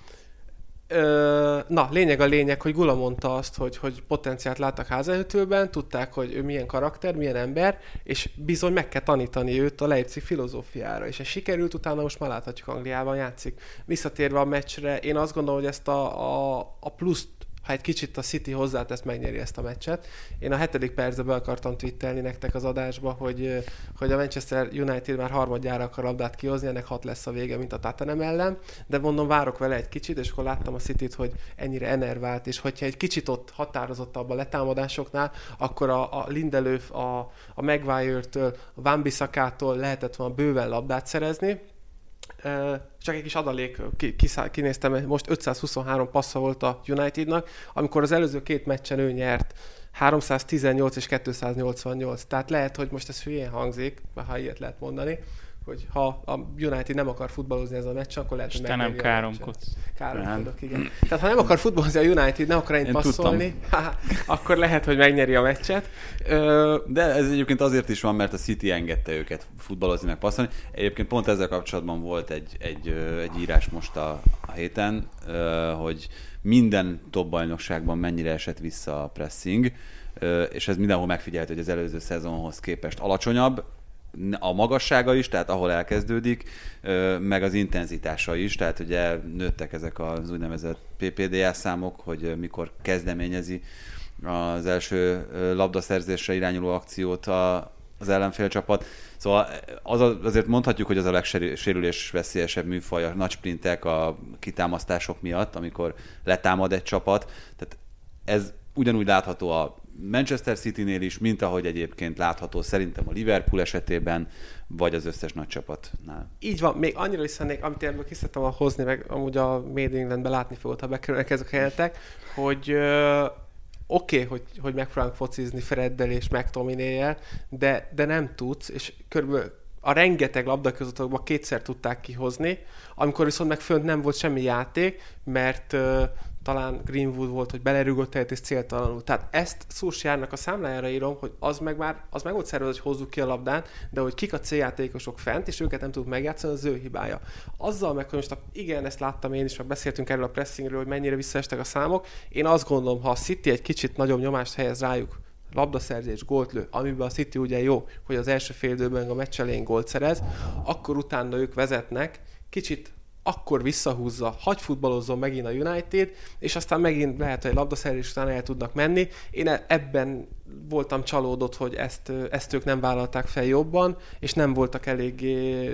Ö, na, lényeg a lényeg, hogy Gula mondta azt, hogy, hogy potenciált láttak Hasenhüttlben, tudták, hogy ő milyen karakter, milyen ember, és bizony meg kell tanítani őt a Leipzig filozófiára, és ez sikerült, utána most már láthatjuk, Angliában játszik. Visszatérve a meccsre, én azt gondolom, hogy ezt a, a, a pluszt ha egy kicsit a City hozzátesz, megnyeri ezt a meccset. Én a hetedik percben be akartam twittelni nektek az adásba, hogy, hogy a Manchester United már harmadjára akar labdát kihozni, ennek hat lesz a vége, mint a Tottenham ellen, de mondom, várok vele egy kicsit, és akkor láttam a Cityt, hogy ennyire enervált, és hogyha egy kicsit ott határozottabb a letámadásoknál, akkor a, a Lindelöf, a, a Maguire-től, a Wan-Bissakától lehetett volna bőven labdát szerezni. Csak egy kis adalék, kinéztem, most ötszázhuszonhárom passza volt a Unitednak, amikor az előző két meccsen ő nyert háromszáztizennyolc és kétszáznyolcvannyolc. Tehát lehet, hogy most ez hülyén hangzik, ha ilyet lehet mondani, hogy ha a United nem akar futballozni ez a meccs, akkor lehet, hogy megnyeri a meccset. Káromkodsz. Káromkodok, igen. Tehát ha nem akar futballozni a United, nem akar ennyit passzolni, akkor lehet, hogy megnyeri a meccset. De ez egyébként azért is van, mert a City engedte őket futballozni, meg passzolni. Egyébként pont ezzel kapcsolatban volt egy, egy, egy írás most a, a héten, hogy minden top bajnokságban mennyire esett vissza a pressing, és ez mindenhol megfigyelt, hogy az előző szezonhoz képest alacsonyabb, a magassága is, tehát ahol elkezdődik, meg az intenzitása is, tehát ugye nőttek ezek az úgynevezett pé pé dé es számok, hogy mikor kezdeményezi az első labdaszerzésre irányuló akciót az ellenfélcsapat. Szóval az azért mondhatjuk, hogy az a legsérülés veszélyesebb műfaj a nagy sprintek, a kitámasztások miatt, amikor letámad egy csapat. Tehát ez ugyanúgy látható a Manchester Citynél is, mint ahogy egyébként látható szerintem a Liverpool esetében, vagy az összes nagy csapatnál. Így van, még annyira is szeretnék, amit ebből ki szerettem hozni, meg amúgy a Made in Englandben látni fogod, ha bekerülnek ezek a jelentek, hogy uh, oké, okay, hogy, hogy megpróbálunk focizni Freddel és McTominay-jel, de, de nem tudsz, és körülbelül a rengeteg labdaközöttokban kétszer tudták kihozni, amikor viszont meg fönt nem volt semmi játék, mert uh, talán Greenwood volt, hogy belerúgott el, és céltalanul. Tehát ezt Solskjaernek a számlájára írom, hogy az meg már az meg volt szervezve, hogy hozzuk ki a labdát, de hogy kik a céljátékosok fent, és őket nem tudunk megjátszani, az ő hibája. Azzal meg, hogy most a, igen, ezt láttam én is, meg beszéltünk erről a pressingről, hogy mennyire visszaestek a számok. Én azt gondolom, ha a City egy kicsit nagyobb nyomást helyez rájuk, labdaszerzés, gólt lő, amiben a City ugye jó, hogy az első fél időben a meccs elején gólt szerez, akkor utána ők vezetnek, kicsit akkor visszahúzza, hagy futballozzon megint a United, és aztán megint lehet, hogy labdaszerzés után el tudnak menni. Én ebben voltam csalódott, hogy ezt, ezt ők nem vállalták fel jobban, és nem voltak eléggé,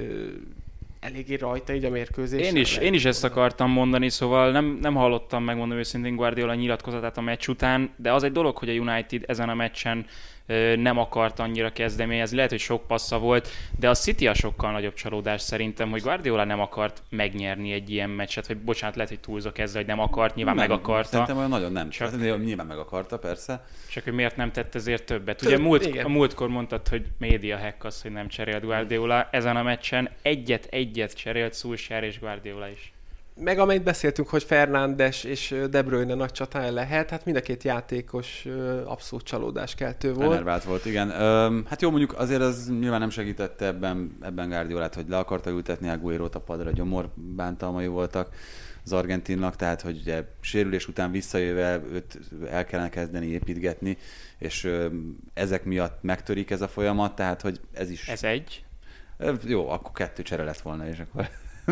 eléggé rajta így a mérkőzésen. Én is, én is ezt akartam mondani, szóval nem, nem hallottam, megmondom őszintén, Guardiola nyilatkozatát a meccs után, de az egy dolog, hogy a United ezen a meccsen nem akart annyira kezdeményezni, lehet, hogy sok passza volt, de a City a sokkal nagyobb csalódás szerintem, hogy Guardiola nem akart megnyerni egy ilyen meccset, vagy bocsánat, lehet, hogy túlzok ezzel, hogy nem akart, nyilván nem, meg akarta. Szerintem olyan nagyon nem, csak, csak nyilván meg akarta, persze. Csak hogy miért nem tett ezért többet. Több, Ugye múlt, igen. a múltkor mondtad, hogy média hack az, hogy nem cserélt Guardiola. Ezen a meccsen egyet-egyet cserélt Solskjaer és Guardiola is. Meg amelyet beszéltünk, hogy Fernandes és De Bruyne nagy csatája lehet, hát mind a két játékos abszolút csalódáskeltő volt. Enervált volt, igen. Öm, hát jó, mondjuk azért az nyilván nem segítette ebben, ebben Guardiolát, hogy le akarta ültetni Agüerót a padra, gyomor bántalmai voltak az argentinnak, tehát hogy ugye sérülés után visszajöve őt el kellene kezdeni építgetni, és öm, ezek miatt megtörik ez a folyamat, tehát hogy ez is... Ez egy? Jó, akkor kettő csere lett volna, és akkor...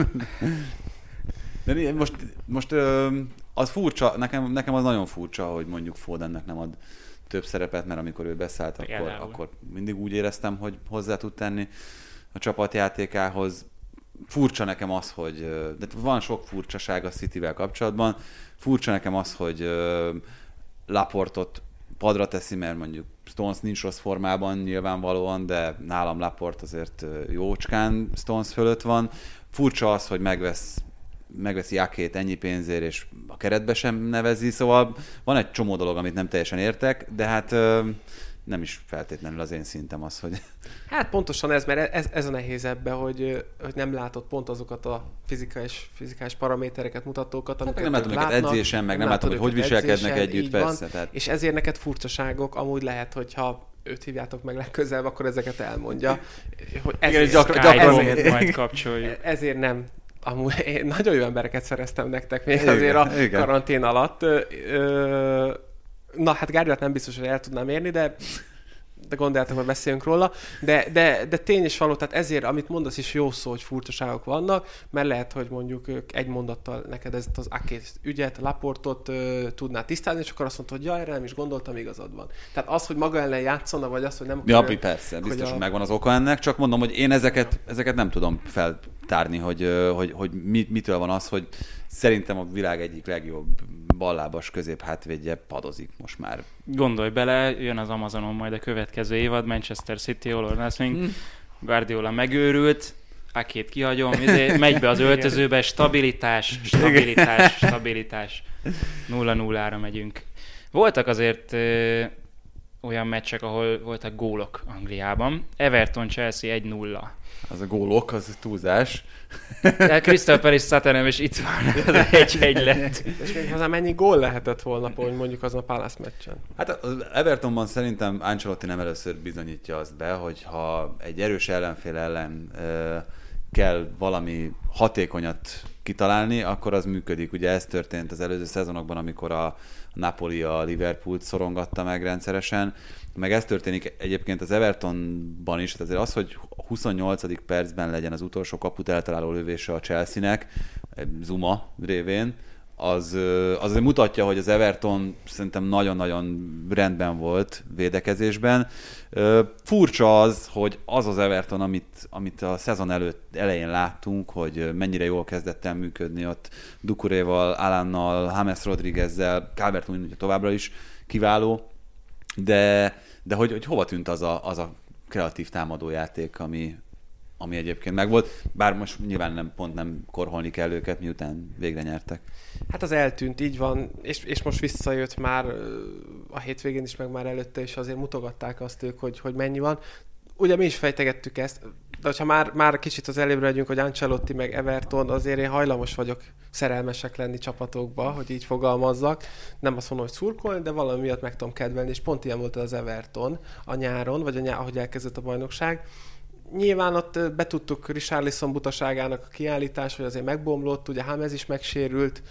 De most, most az furcsa, nekem, nekem az nagyon furcsa, hogy mondjuk Fodennek nem ad több szerepet, mert amikor ő beszállt, akkor, akkor mindig úgy éreztem, hogy hozzá tud tenni a csapatjátékához. Furcsa nekem az, hogy de van sok furcsaság a Cityvel kapcsolatban. Furcsa nekem az, hogy Laportot padra teszi, mert mondjuk Stones nincs rossz formában nyilvánvalóan, de nálam Laport azért jócskán Stones fölött van. Furcsa az, hogy megvesz megveszi Akét ennyi pénzért, és a keretbe sem nevezi, szóval van egy csomó dolog, amit nem teljesen értek, de hát nem is feltétlenül az én szintem az, hogy... Hát pontosan ez, mert ez, ez a nehéz ebbe, hogy, hogy nem látod pont azokat a fizikális, fizikális paramétereket, mutatókat, amiket hát nem látod őket edzésen, meg nem látod, hogy hogy viselkednek együtt, persze. Tehát... És ezért neked furcsaságok, amúgy lehet, hogyha őt hívjátok meg legközelebb, akkor ezeket elmondja. Hogy ezért, Igen, gyakran, gyakran ezért, majd kapcsoljuk. Ezért nem. Amúgy én nagyon jó embereket szereztem nektek még igen, azért a igen. karantén alatt. Na hát Guardiolát nem biztos, hogy el tudnám érni, de de gondoljátok, hogy beszéljünk róla, de, de, de tény is való, tehát ezért, amit mondasz is jó szó, hogy furcsaságok vannak, mert lehet, hogy mondjuk ők egy mondattal neked ezt az Akét ügyet, Laportot ö, tudná tisztázni, és akkor azt mondta, hogy ja, erre nem is gondoltam, igazad van. Tehát az, hogy maga ellen játszana, vagy az, hogy nem... Ja, akar, persze, biztos, hogy a... megvan az oka ennek, csak mondom, hogy én ezeket, ezeket nem tudom feltárni, hogy, hogy, hogy mit, mitől van az, hogy szerintem a világ egyik legjobb ballábas középhátvédje padozik most már. Gondolj bele, jön az Amazonon majd a következő évad, Manchester City, All or Nothing, hmm. Guardiola megőrült, Akét kihagyom, megy be az öltözőbe, stabilitás, stabilitás, stabilitás. nulla nullára megyünk. Voltak azért ö, olyan meccsek, ahol voltak gólok Angliában. Everton-Chelsea egy nulla. Az a gólok, az túlzás. De Crystal Palace Tottenham is itt van, egy-egy lett. És még hozzá mennyi gól lehetett volna, hogy mondjuk azon a Palace meccsen? Hát az Evertonban szerintem Ancelotti nem először bizonyítja azt be, hogy ha egy erős ellenfél ellen ö, kell valami hatékonyat kitalálni, akkor az működik. Ugye ez történt az előző szezonokban, amikor a Napoli a Liverpoolt szorongatta meg rendszeresen, meg ez történik egyébként az Evertonban is, tehát azért az, hogy huszonnyolcadik percben legyen az utolsó kaput eltaláló lövése a Chelsea-nek, Zuma révén, az, az azért mutatja, hogy az Everton szerintem nagyon-nagyon rendben volt védekezésben. Furcsa az, hogy az az Everton, amit, amit a szezon előtt elején láttunk, hogy mennyire jól kezdett el működni ott Doucouréval, Alannal, James Rodriguezzel, Calvert-Lewin továbbra is kiváló, de, de hogy, hogy hova tűnt az a, az a kreatív támadójáték, ami, ami egyébként megvolt, bár most nyilván nem, pont nem korholni kell őket, miután végre nyertek. Hát az eltűnt, így van, és, és most visszajött már a hétvégén is, meg már előtte, és azért mutogatták azt ők, hogy, hogy mennyi van. Ugye mi is fejtegettük ezt, de ha már, már kicsit az előbbre megyünk, hogy Ancelotti meg Everton, azért én hajlamos vagyok szerelmesek lenni csapatokba, hogy így fogalmazzak. Nem azt mondom, hogy szurkolni, de valami miatt meg tudom kedvelni, és pont ilyen volt az Everton a nyáron, vagy a nyár, ahogy elkezdett a bajnokság. Nyilván ott betudtuk Richarlison butaságának a kiállítás, hogy azért megbomlott, ugye James is megsérült,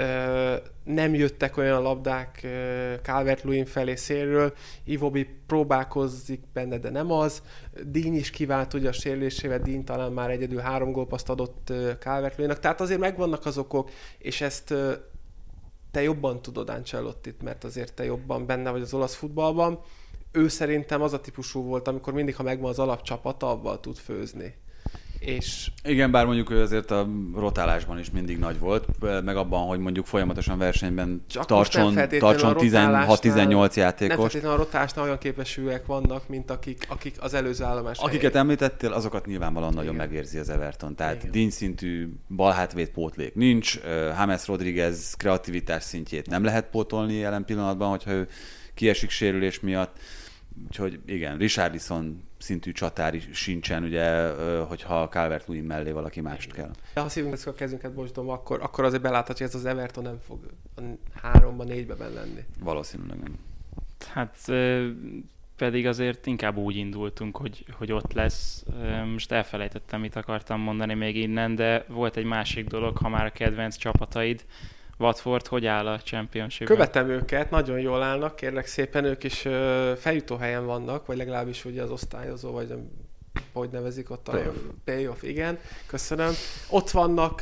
nem jöttek olyan labdák Calvert-Lewin felé szélről, Iwobi próbálkozik benne, de nem az. Díny is kivált ugye a sérülésével, Díny talán már egyedül három gólpaszt adott Calvert-Lewinnak, tehát azért megvannak az okok, és ezt te jobban tudod, Ancelottit, mert azért te jobban benne vagy az olasz futballban. Ő szerintem az a típusú volt, amikor mindig, ha megvan az alapcsapata, avval tud főzni. És... Igen, bár mondjuk ő azért a rotálásban is mindig nagy volt, meg abban, hogy mondjuk folyamatosan versenyben csak tartson, tartson tizenhat-tizennyolc játékos. Nem feltétlenül a rotálásnál olyan képességűek vannak, mint akik, akik az előző állomás Akiket helyén. Említettél, azokat nyilvánvalóan nagyon megérzi az Everton. Tehát Díny szintű balhátvéd pótlék nincs, James Rodriguez kreativitás szintjét nem lehet pótolni jelen pillanatban, hogyha ő kiesik sérülés miatt. Úgyhogy igen, Richarlison szintű csatár sincsen, ugye, hogyha Calvert-Lewin mellé valaki mást kell. De ha szívünk ezt a kezünket mosdom, akkor, akkor azért belátható, hogy ez az Everton nem fog a háromban, négyben lenni. Valószínűleg nem. Hát pedig azért inkább úgy indultunk, hogy, hogy ott lesz. Most elfelejtettem, mit akartam mondani még innen, de volt egy másik dolog, ha már a kedvenc csapataid. Watford hogy áll a Championship-ben? Követem őket, nagyon jól állnak, kérlek szépen, ők is feljutó helyen vannak, vagy legalábbis ugye az osztályozó, vagy nem, hogy nevezik ott a playoff, igen, köszönöm. Ott vannak,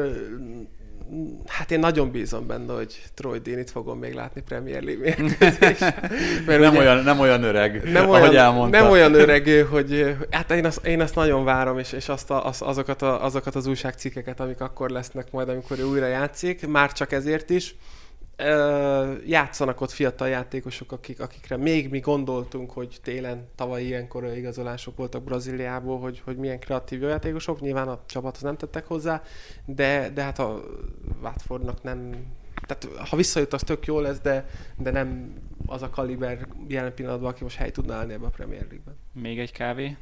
hát én nagyon bízom benne, hogy Troy Deeney-t fogom még látni Premier League mérkőzésen. nem, olyan, nem olyan öreg, nem ahogy olyan, elmondta. Nem olyan öreg, hogy hát én azt, én azt nagyon várom, és, és azt a, az, azokat, a, azokat az újságcikkeket, amik akkor lesznek majd, amikor ő újra játszik, már csak ezért is. Játszanak ott fiatal játékosok, akik, akikre még mi gondoltunk, hogy télen, tavaly ilyenkor igazolások voltak Brazíliából, hogy, hogy milyen kreatív játékosok, nyilván a csapathoz nem tettek hozzá, de, de hát a Watfordnak nem, tehát ha visszajut, az tök jó lesz, de, de nem az a kaliber jelen pillanatban, aki most hely tudna állni ebbe a Premier League-ben. Még egy kávé?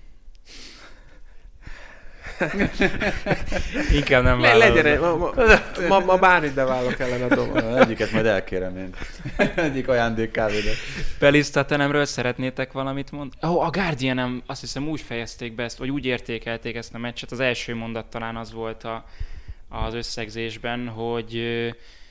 Inkább nem vállalom. Le, legyen, ma, ma, ma, ma bármit bevállalok ellen a dolgot. Egyiket majd elkérem én. Egyik ajándék kávédet. Palace Tottenhamről szeretnétek valamit mondani? Ó, oh, a Guardianem, azt hiszem úgy fejezték be ezt, vagy úgy értékelték ezt a meccset. Az első mondat talán az volt a, az összegzésben, hogy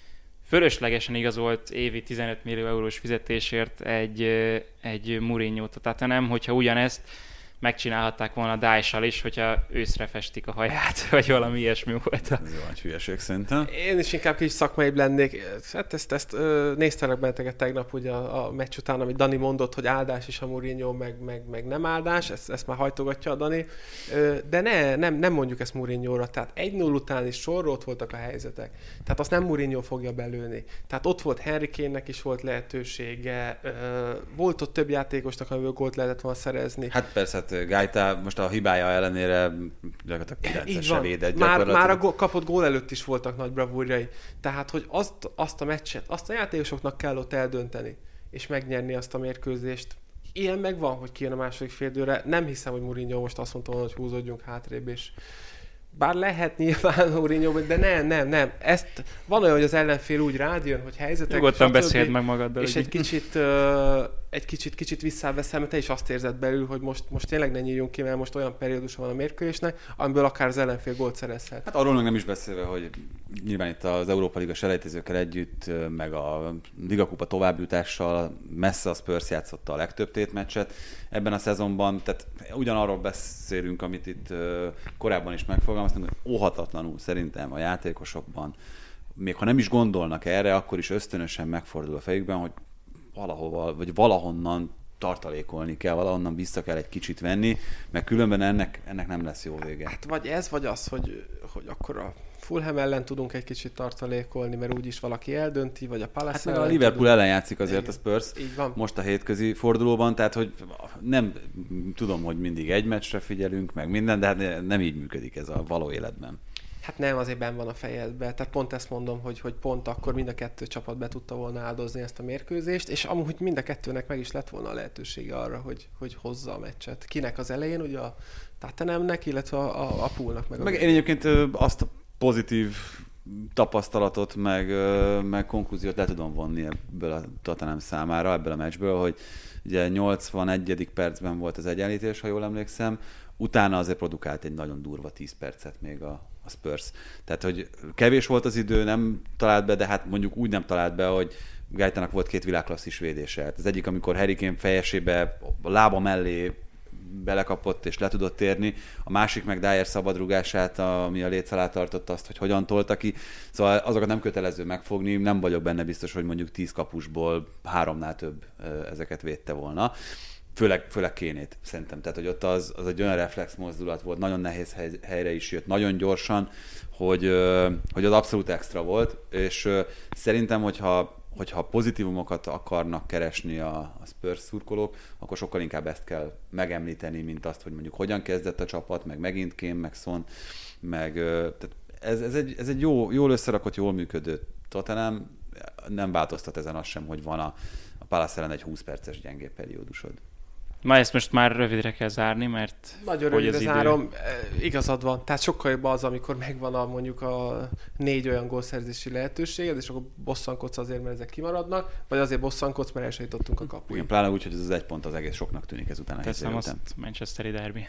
fölöslegesen igazolt évi tizenöt millió eurós fizetésért egy, egy Mourinho-t a Tottenham, hogyha ugyanezt megcsinálhatták volna Dyche-sal is, hogyha őszre festik a haját, vagy valami ilyesmi volt. Ez jó nagy hülyeség szerintem. Én is inkább kicsit szakmaibb lennék. Hát ezt, ezt ö, néztelek benneteket tegnap ugye a, a meccs után, amit Dani mondott, hogy áldás is a Mourinho, meg, meg, meg nem áldás, ezt, ezt már hajtogatja a Dani. Ö, de ne, nem, nem mondjuk ezt Mourinho-ra. Tehát egy null után is sorra ott voltak a helyzetek. Tehát azt nem Mourinho fogja belőni. Tehát ott volt Harry Kane-nek is volt lehetősége, ö, volt ott több játékosnak, amiből gólt lehetett volna szerezni. Hát persze, Gájta most a hibája ellenére gyakorlatilag kilencesre védett már, már a gó, kapott gól előtt is voltak nagy bravúrjai. Tehát, hogy azt, azt a meccset, azt a játékosoknak kell ott eldönteni, és megnyerni azt a mérkőzést. Ilyen megvan, hogy kijön a második féldőre. Nem hiszem, hogy Mourinho most azt mondta, hogy húzódjunk hátrébb, és bár lehet nyilván Mourinho, de nem, nem, nem. Ezt van olyan, hogy az ellenfél úgy rád jön, hogy helyzetek... Nyugodtan beszéld meg magaddal. És egy kicsit, uh, egy kicsit, kicsit visszaveszem, mert te is azt érzed belül, hogy most, most tényleg ne nyíljunk ki, mert most olyan periódusa van a mérkőzésnek, amiből akár az ellenfél gólt szerezhet. Hát arról nem is beszélve, hogy nyilván itt az Európa Liga selejtezőkkel együtt, meg a Ligakupa továbbjutással messze a Spurs játszotta a legtöbb tétmeccset ebben a szezonban, tehát ugyanarról beszélünk, amit itt korábban is megfogalmaztunk, hogy óhatatlanul szerintem a játékosokban, még ha nem is gondolnak erre, akkor is ösztönösen megfordul a fejükben, hogy valahova, vagy valahonnan tartalékolni kell, valahonnan vissza kell egy kicsit venni, mert különben ennek, ennek nem lesz jó vége. Hát vagy ez, vagy az, hogy, hogy akkor a Fulham ellen tudunk egy kicsit tartalékolni, mert úgyis valaki eldönti, vagy a Palace hát ellen. a Liverpool tudunk. Ellen játszik azért Igen. a Spurs Így van. most a hétközi fordulóban, tehát hogy nem tudom, hogy mindig egy meccsre figyelünk, meg minden, de hát nem így működik ez a való életben. Hát nem, azért benn van a fejedben. Tehát pont ezt mondom, hogy, hogy pont akkor mind a kettő csapat be tudta volna áldozni ezt a mérkőzést, és amúgy mind a kettőnek meg is lett volna a lehetősége arra, hogy, hogy hozza a meccset. Kinek az elején, ugye a Tottenhamnek, illetve a, a, a Poolnak. Meg, meg a én egyébként azt a pozitív tapasztalatot, meg, meg konklúziót le tudom vonni ebből a Tottenham számára, ebből a meccsből, hogy ugye nyolcvanegyedik percben volt az egyenlítés, ha jól emlékszem, utána azért produkált egy nagyon durva tíz percet még a, a Spurs. Tehát, hogy kevés volt az idő, nem talált be, de hát mondjuk úgy nem talált be, hogy Gájtának volt két világklasszis védése. Az egyik, amikor Harry Kane fejesébe, a lába mellé belekapott és le tudott térni, a másik meg Dyer szabadrugását, ami a léc alá tartotta azt, hogy hogyan tolta ki. Szóval azokat nem kötelező megfogni, nem vagyok benne biztos, hogy mondjuk tíz kapusból háromnál több ezeket védte volna. Főleg, főleg Kénét szerintem. Tehát, hogy ott az, az egy olyan reflex mozdulat volt, nagyon nehéz hely, helyre is jött, nagyon gyorsan, hogy, hogy az abszolút extra volt, és szerintem, hogyha hogyha pozitívumokat akarnak keresni a, a Spurs szurkolók, akkor sokkal inkább ezt kell megemlíteni, mint azt, hogy mondjuk hogyan kezdett a csapat, meg megint Kane, meg Son, meg tehát ez, ez, egy, ez egy jó, jól összerakott, jól működő Tottenham, nem változtat ezen az sem, hogy van a, a Palace ellen egy húsz perces gyengébb periódusod. Ma ezt most már rövidre kell zárni, mert nagyon rövidre zárom, igazad van. Tehát sokkal jobb az, amikor megvan a, mondjuk a négy olyan gólszerzési lehetőséged, és akkor bosszankodsz azért, mert ezek kimaradnak, vagy azért bosszankodsz, mert elsajtottunk a kapuig. Igen, pláne úgy, hogy ez az egy pont az egész soknak tűnik ezután a Teszem azt után. Manchesteri derby.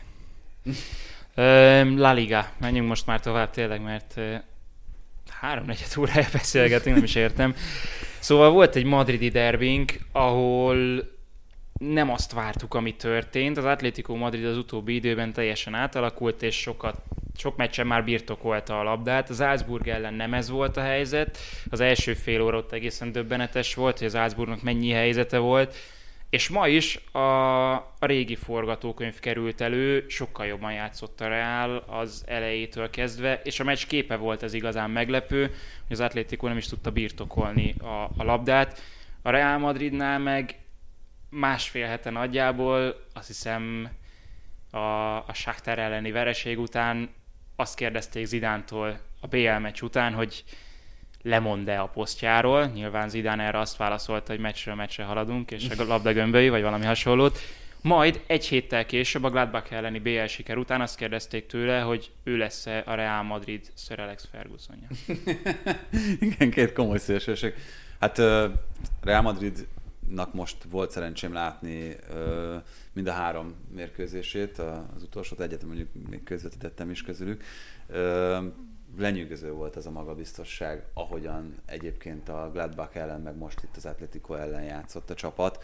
La Liga. Menjünk most már tovább tényleg, mert háromnegyed órája beszélgetünk, nem is értem. Szóval volt egy madridi derbink, ahol nem azt vártuk, ami történt. Az Atlético Madrid az utóbbi időben teljesen átalakult, és sokat, sok meccsen már birtokolta a labdát. Az Salzburg ellen nem ez volt a helyzet. Az első fél óra ott egészen döbbenetes volt, hogy az Salzburgnak mennyi helyzete volt. És ma is a, a régi forgatókönyv került elő, sokkal jobban játszott a Real az elejétől kezdve, és a meccs képe volt ez igazán meglepő, hogy az Atlético nem is tudta birtokolni a, a labdát. A Real Madridnál meg másfél hete nagyjából, azt hiszem a, a Shakhtar elleni vereség után azt kérdezték Zidántól a bé el meccs után, hogy lemond-e a posztjáról. Nyilván Zidane erre azt válaszolta, hogy meccsről meccsre haladunk, és a labda gömböi, vagy valami hasonlót. Majd egy héttel később a Gladbach elleni bé el siker után azt kérdezték tőle, hogy ő lesz-e a Real Madrid Sir Alex Fergusonja. Igen, két komoly szélsőség. Hát uh, Real Madridnak most volt szerencsém látni uh, mind a három mérkőzését, az utolsót egyet mondjuk még közvetítettem is közülük. Uh, lenyűgöző volt ez a magabiztosság, ahogyan egyébként a Gladbach ellen, meg most itt az Atletico ellen játszott a csapat.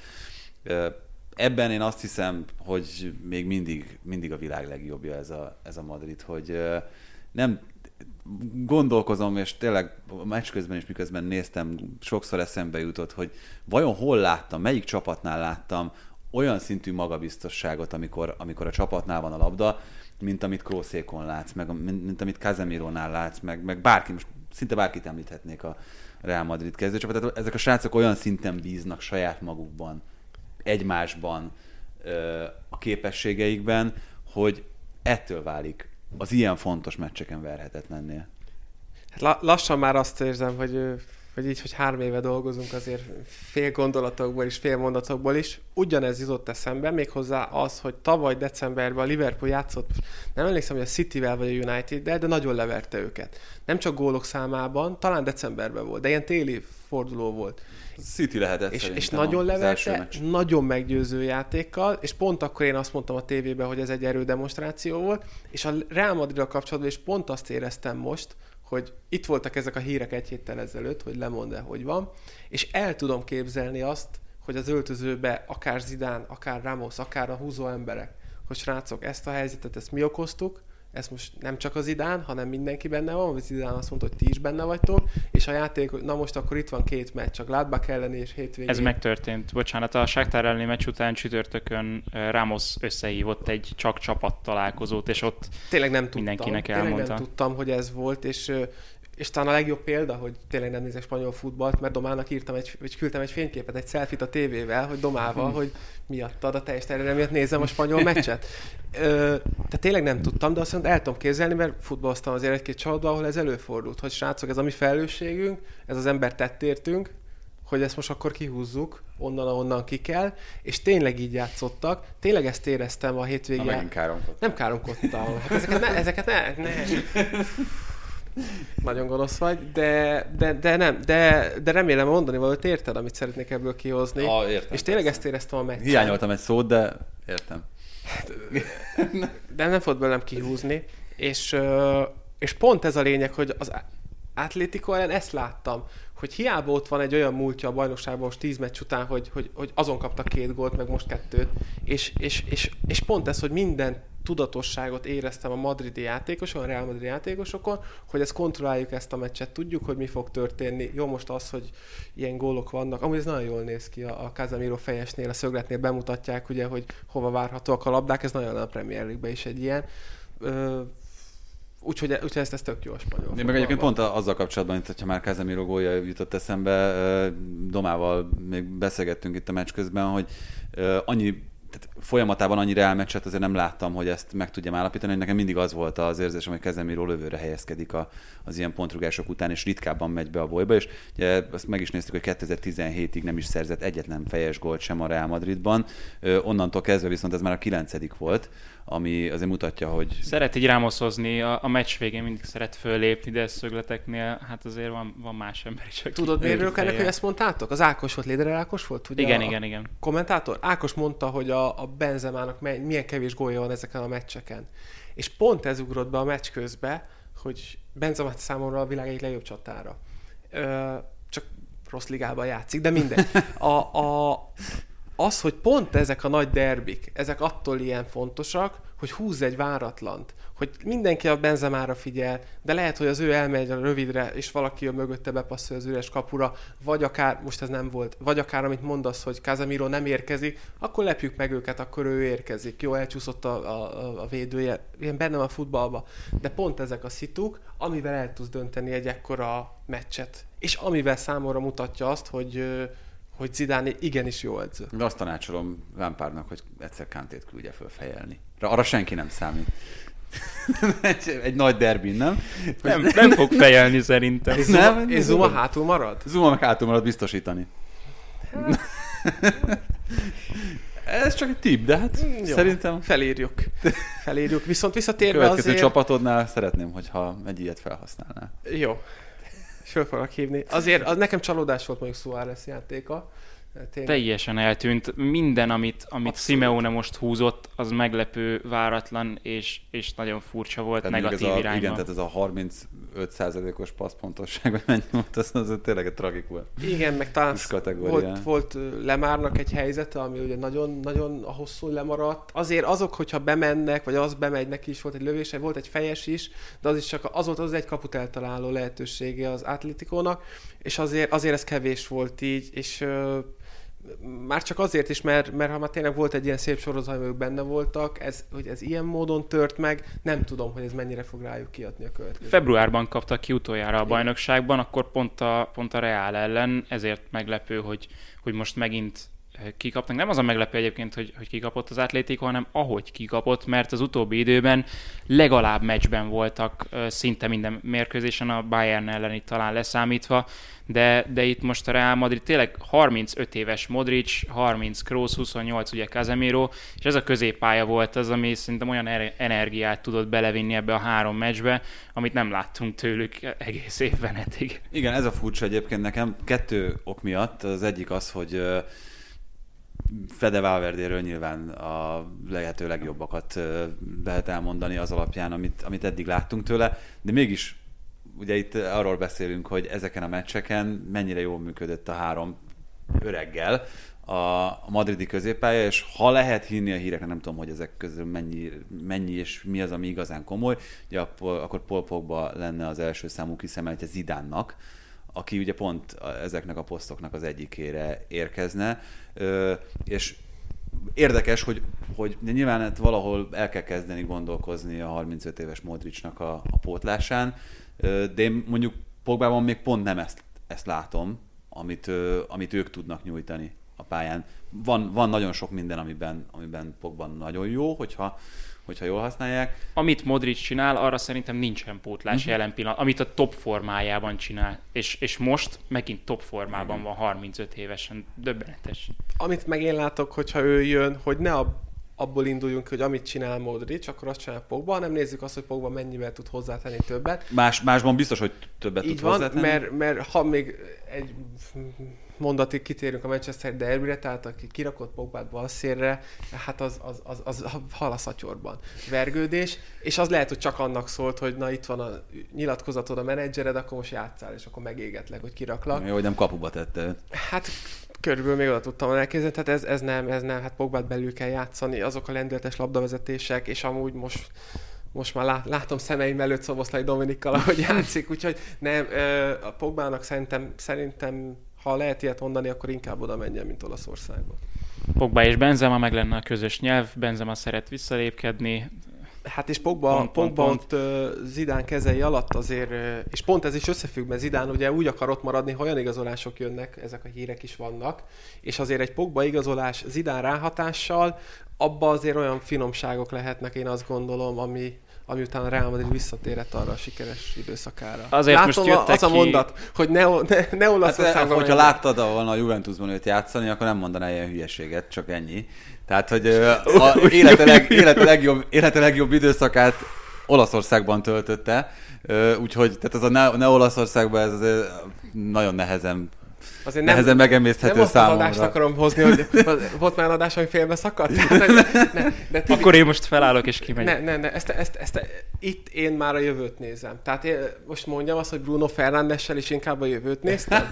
Ebben én azt hiszem, hogy még mindig, mindig a világ legjobbja ez a, ez a Madrid, hogy nem gondolkozom, és tényleg a meccs közben is miközben néztem, sokszor eszembe jutott, hogy vajon hol láttam, melyik csapatnál láttam olyan szintű magabiztosságot, amikor, amikor a csapatnál van a labda, mint amit Kroosékon látsz, meg mint, mint amit Casemirónál látsz, meg, meg bárki, most szinte bárkit említhetnék a Real Madrid kezdőcsapat. Ezek a srácok olyan szinten bíznak saját magukban, egymásban, a képességeikben, hogy ettől válik az ilyen fontos meccseken verhetetlennél. Hát lassan már azt érzem, hogy, hogy így, hogy három éve dolgozunk, azért fél gondolatokból is, fél mondatokból is. Ugyanez jutott eszembe, méghozzá az, hogy tavaly decemberben a Liverpool játszott, nem emlékszem, hogy a Cityvel vagy a United-del, de nagyon leverte őket. Nem csak gólok számában, talán decemberben volt, de ilyen téli forduló volt. City lehetett és, és nagyon leverte, nagyon meggyőző játékkal, és pont akkor én azt mondtam a tévében, hogy ez egy erődemonstráció volt, és a Real Madriddal kapcsolatban is pont azt éreztem most, hogy itt voltak ezek a hírek egy héttel ezelőtt, hogy lemond-e, hogy van, és el tudom képzelni azt, hogy az öltözőbe akár Zidane, akár Ramos, akár a húzó emberek, hogy srácok, ezt a helyzetet, ezt mi okoztuk, ez most nem csak az Zidane, hanem mindenki benne van, vagy Zidane azt mondta, hogy ti is benne vagytok, és a játék, na most akkor itt van két meccs, a Gladbach elleni és hétvégén. Ez megtörtént. Bocsánat, a Shakhtar elleni meccs után csütörtökön Ramos összehívott egy csak csapat találkozót, és ott tényleg nem tudtam, mindenkinek tényleg elmondta. nem tudtam, hogy ez volt, és és talán a legjobb példa, hogy tényleg nem nézek spanyol futballt, mert Domának írtam egy, vagy küldtem egy fényképet, egy selfie-t a tévével, hogy Domával, hogy miattad, a teljes terjedelem miatt nézem a spanyol meccset. Ö, tehát tényleg nem tudtam, de azt mondom, el tudom képzelni, mert futballoztam azért egy-két csapatban, ahol ez előfordult, hogy srácok, ez a mi felelősségünk, ez az ember tettértünk, hogy ezt most akkor kihúzzuk, onnan, ahonnan ki kell, és tényleg így játszottak. Tényleg ezt éreztem a hétvégén. Na, megint káromkodtam. Nem káromkodtam. Hát ezeket ne, ezeket ne, ne. Nagyon gonosz vagy, de, de, de nem, de, de remélem mondani valamit, érted, amit szeretnék ebből kihozni. Ah, értem, és tényleg persze. ezt éreztem a meccsen. Hiányoltam egy szót, de értem. De nem fogod belőlem kihúzni. És, és pont ez a lényeg, hogy az Atlético ellen ezt láttam, hogy hiába ott van egy olyan múltja a bajnokságban most tíz meccs után, hogy, hogy, hogy azon kaptak két gólt, meg most kettőt, és, és, és, és pont ez, hogy minden tudatosságot éreztem a madridi játékosokon, a Real Madrid játékosokon, hogy ezt kontrolláljuk ezt a meccset, tudjuk, hogy mi fog történni. Jó, most az, hogy ilyen gólok vannak, amúgy ez nagyon jól néz ki, a, a Casemiro fejesnél, a szögletnél bemutatják, ugye, hogy hova várhatóak a labdák, ez nagyon a Premier League-ben is egy ilyen. Ö, Úgyhogy, úgyhogy ezt, ez tök jó a spanyol. Én meg egyébként pont azzal kapcsolatban, itt, hogyha már Casemiro gólja jutott eszembe, Domával még beszélgettünk itt a meccs közben, hogy annyi, tehát folyamatában annyi Real meccset azért nem láttam, hogy ezt meg tudjam állapítani, hogy nekem mindig az volt az érzésem, hogy Casemiro lövőre helyezkedik a, az ilyen pontrugások után, és ritkábban megy be a bolyba, és ugye azt meg is néztük, hogy kétezer-tizenhétig nem is szerzett egyetlen fejes gólt sem a Real Madridban, onnantól kezdve viszont ez már a kilencedik volt, ami azért mutatja, hogy... Szeret így Ramoshozni, a, a meccs végén mindig szeret föllépni, de szögleteknél hát azért van, van más ember is, aki... Tudod, miért örülök ennek, hogy ezt mondtátok? Az Ákos volt, Léder Ákos volt? Ugye igen, a igen, igen. Kommentátor? Ákos mondta, hogy a, a Benzemának milyen kevés gólja van ezeken a meccseken. És pont ez ugrott be a meccs közbe, hogy Benzema számomra a világ egyik legjobb csatára. Ö, csak rossz ligában játszik, de mindegy. A, a, az, hogy pont ezek a nagy derbik, ezek attól ilyen fontosak, hogy húzz egy váratlant, hogy mindenki a Benzemára figyel, de lehet, hogy az ő elmegy a rövidre, és valaki a mögötte bepasszol az üres kapura, vagy akár, most ez nem volt, vagy akár, amit mondasz, hogy Casemiro nem érkezik, akkor lepjük meg őket, akkor ő érkezik. Jó, elcsúszott a, a, a védője, ilyen bennem a futballban, de pont ezek a szituk, amivel el tudsz dönteni egy ekkora meccset, és amivel számomra mutatja azt, hogy hogy Zidane igenis jó edző. De azt tanácsolom Lampardnak, hogy egyszer Kantét küldje föl fejelni. Arra senki nem számít. egy, egy nagy derbin, nem? Nem, nem fog fejelni szerintem. És Zuma, és Zuma hátul marad? Zuma meg hátul marad biztosítani. Ez csak egy tipp, de hát jó, szerintem... Felírjuk. Felírjuk. Viszont visszatérve következő azért... csapatodnál szeretném, hogyha egy ilyet felhasználnál. Jó. Föl fogok hívni. Azért az nekem csalódás volt mondjuk Suárez játéka. Tényleg. Teljesen eltűnt. Minden, amit, amit Simeone most húzott, az meglepő, váratlan, és, és nagyon furcsa volt, tehát negatív a, irányba. Igen, tehát ez a harmincöt százalékos passzpontosság, vagy mennyi volt, az, az tényleg egy tragikus. Igen, meg talán volt, volt Lemárnak egy helyzete, ami ugye nagyon, nagyon hosszú lemaradt. Azért azok, hogyha bemennek, vagy az bemegy, neki is volt egy lövése, volt egy fejes is, de az is csak az volt az egy kaput eltaláló lehetősége az Atlétikónak, és azért, azért ez kevés volt így, és uh, már csak azért is, mert, mert ha már tényleg volt egy ilyen szép sorozat, amelyek benne voltak, ez, hogy ez ilyen módon tört meg, nem tudom, hogy ez mennyire fog rájuk kiadni a következő. Februárban kaptak ki utoljára a bajnokságban, akkor pont a, pont a Real ellen, ezért meglepő, hogy, hogy most megint kikapnak. Nem az a meglepő egyébként, hogy, hogy kikapott az Atlético, hanem ahogy kikapott, mert az utóbbi időben legalább meccsben voltak szinte minden mérkőzésen, a Bayern ellen itt talán leszámítva, de, de itt most a Real Madrid tényleg harmincöt éves Modric, harminc Kroos, huszonnyolc ugye Casemiro, és ez a középpálya volt az, ami szerintem olyan energiát tudott belevinni ebbe a három meccsbe, amit nem láttunk tőlük egész évben eddig. Igen, ez a furcsa egyébként nekem kettő ok miatt. Az egyik az, hogy Fede Valverdéről nyilván a lehető legjobbakat lehet elmondani az alapján, amit, amit eddig láttunk tőle, de mégis ugye itt arról beszélünk, hogy ezeken a meccseken mennyire jól működött a három öreggel a madridi középpálya, és ha lehet hinni a híreknek, nem tudom, hogy ezek közül mennyi, mennyi és mi az, ami igazán komoly, ugye akkor Paul Pogba lenne az első számú kiszemeltje Zidánnak, aki ugye pont ezeknek a posztoknak az egyikére érkezne, és érdekes, hogy, hogy nyilván hát valahol el kell kezdeni gondolkozni a harmincöt éves Modricnak a, a pótlásán, de én mondjuk Pogbában még pont nem ezt, ezt látom, amit, amit ők tudnak nyújtani a pályán. Van, van nagyon sok minden, amiben, amiben Pogba nagyon jó, hogyha hogyha jól használják. Amit Modric csinál, arra szerintem nincsen pótlás uh-huh. jelen pillanat, amit a top formájában csinál. És, és most megint top formában uh-huh. van harmincöt évesen. Döbbenetes. Amit meg én látok, hogyha ő jön, hogy ne a, abból induljunk, hogy amit csinál Modric, akkor azt csinál Pogba, hanem nézzük azt, hogy Pogba mennyivel tud hozzátenni többet. Más, másban biztos, hogy többet így tud van, hozzátenni. Mert, mert ha még egy mondatig kitérünk a Manchester Derbyre, tehát aki kirakott Pogbát balszélre, hát az, az, az, az hal a szatyorban. Vergődés, és az lehet, hogy csak annak szólt, hogy na itt van a nyilatkozatod, a menedzsered, akkor most játsszál, és akkor megégetlek, hogy kiraklak. Jó, hogy nem kapuba tette. Hát körülbelül még oda tudtam elképzelni, tehát ez, ez nem, ez nem, hát Pogbát belül kell játszani, azok a lendületes labdavezetések, és amúgy most most már lát, látom szemeim előtt Szoboszlai Dominikkal, ahogy játszik, úgyhogy nem, a Pogbának szerintem, szerintem ha lehet ilyet mondani, akkor inkább oda menjen, mint Olaszországba. Pogba és Benzema meg lenne a közös nyelv, Benzema szeret visszalépkedni. Hát és Pogba, pont, Pogba pont, pont. Zidán kezei alatt azért, és pont ez is összefügg, mert Zidán ugye úgy akar ott maradni, ha olyan igazolások jönnek, ezek a hírek is vannak, és azért egy Pogba igazolás Zidán ráhatással, abba azért olyan finomságok lehetnek, én azt gondolom, ami, ami után a Real Madrid visszatérett arra a sikeres időszakára. Azért látom, most jöttek az a mondat, hogy ne, ne, ne Olaszországban... Hát, hogyha láttad volna a Juventusban őt játszani, akkor nem mondanál ilyen hülyeséget, csak ennyi. Tehát, hogy a élete, leg, élete, legjobb, élete legjobb időszakát Olaszországban töltötte, úgyhogy tehát az a ne, ne Olaszországban ez azért nagyon nehezen Azért nehezen nem, megemészthető számomra. Nem azt adást akarom hozni, hogy volt már adás, ami félbe szakadt? Ne, ne, ne, de Tibi, akkor én most felállok és kimegyek. Ne, ne, ne, ezt, ezt, ezt, ezt, itt én már a jövőt nézem. Tehát én most mondjam azt, hogy Bruno Fernandessel is inkább a jövőt néztem.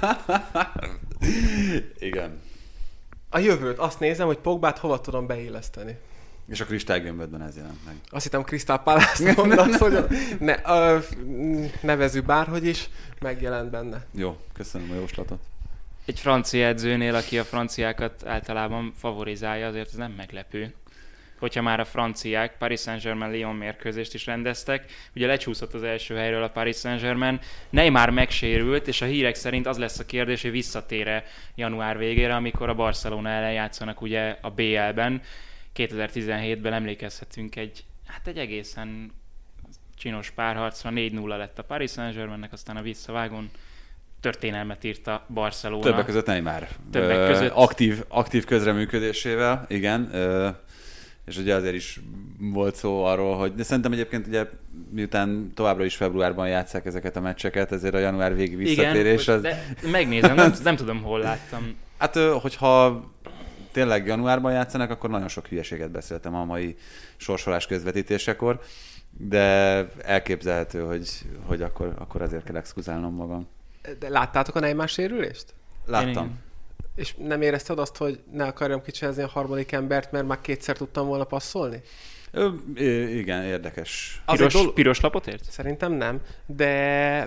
Igen. A jövőt, azt nézem, hogy Pogbát hova tudom beilleszteni. És a kristálygömbödben ez jelent meg. Azt hittem Crystal Palace mondasz, hogy ne, ö, nevezzük bárhogy is, megjelent benne. Jó, köszönöm a jóslatot. Egy francia edzőnél, aki a franciákat általában favorizálja, azért ez nem meglepő. Hogyha már a franciák Paris Saint-Germain-Lyon mérkőzést is rendeztek, ugye lecsúszott az első helyről a Paris Saint-Germain, Neymar megsérült, és a hírek szerint az lesz a kérdés, hogy visszatér-e január végére, amikor a Barcelona ellen játszanak ugye a bé el-ben. kétezer-tizenhétben emlékezhetünk egy, hát egy egészen csinos párharcra, négy nulla lett a Paris Saint-Germainnek, aztán a visszavágón történelmet írt a Barcelona. Többek között Neymar. Többek között. Aktív, aktív közreműködésével, igen. És ugye azért is volt szó arról, hogy de szerintem egyébként ugye miután továbbra is februárban játsszák ezeket a meccseket, ezért a január végi visszatérés igen, az... de megnézem, nem, nem tudom, hol láttam. Hát, hogyha tényleg januárban játszanak, akkor nagyon sok hülyeséget beszéltem a mai sorsolás közvetítésekor, de elképzelhető, hogy, hogy akkor, akkor azért kell exkluzálnom magam. De láttátok a Neymar sérülést? Láttam. És nem érezted azt, hogy ne akarjam kicselezni a harmadik embert, mert már kétszer tudtam volna passzolni? Ö, igen, érdekes. Piros, dolog... piros lapot ért? Szerintem nem, de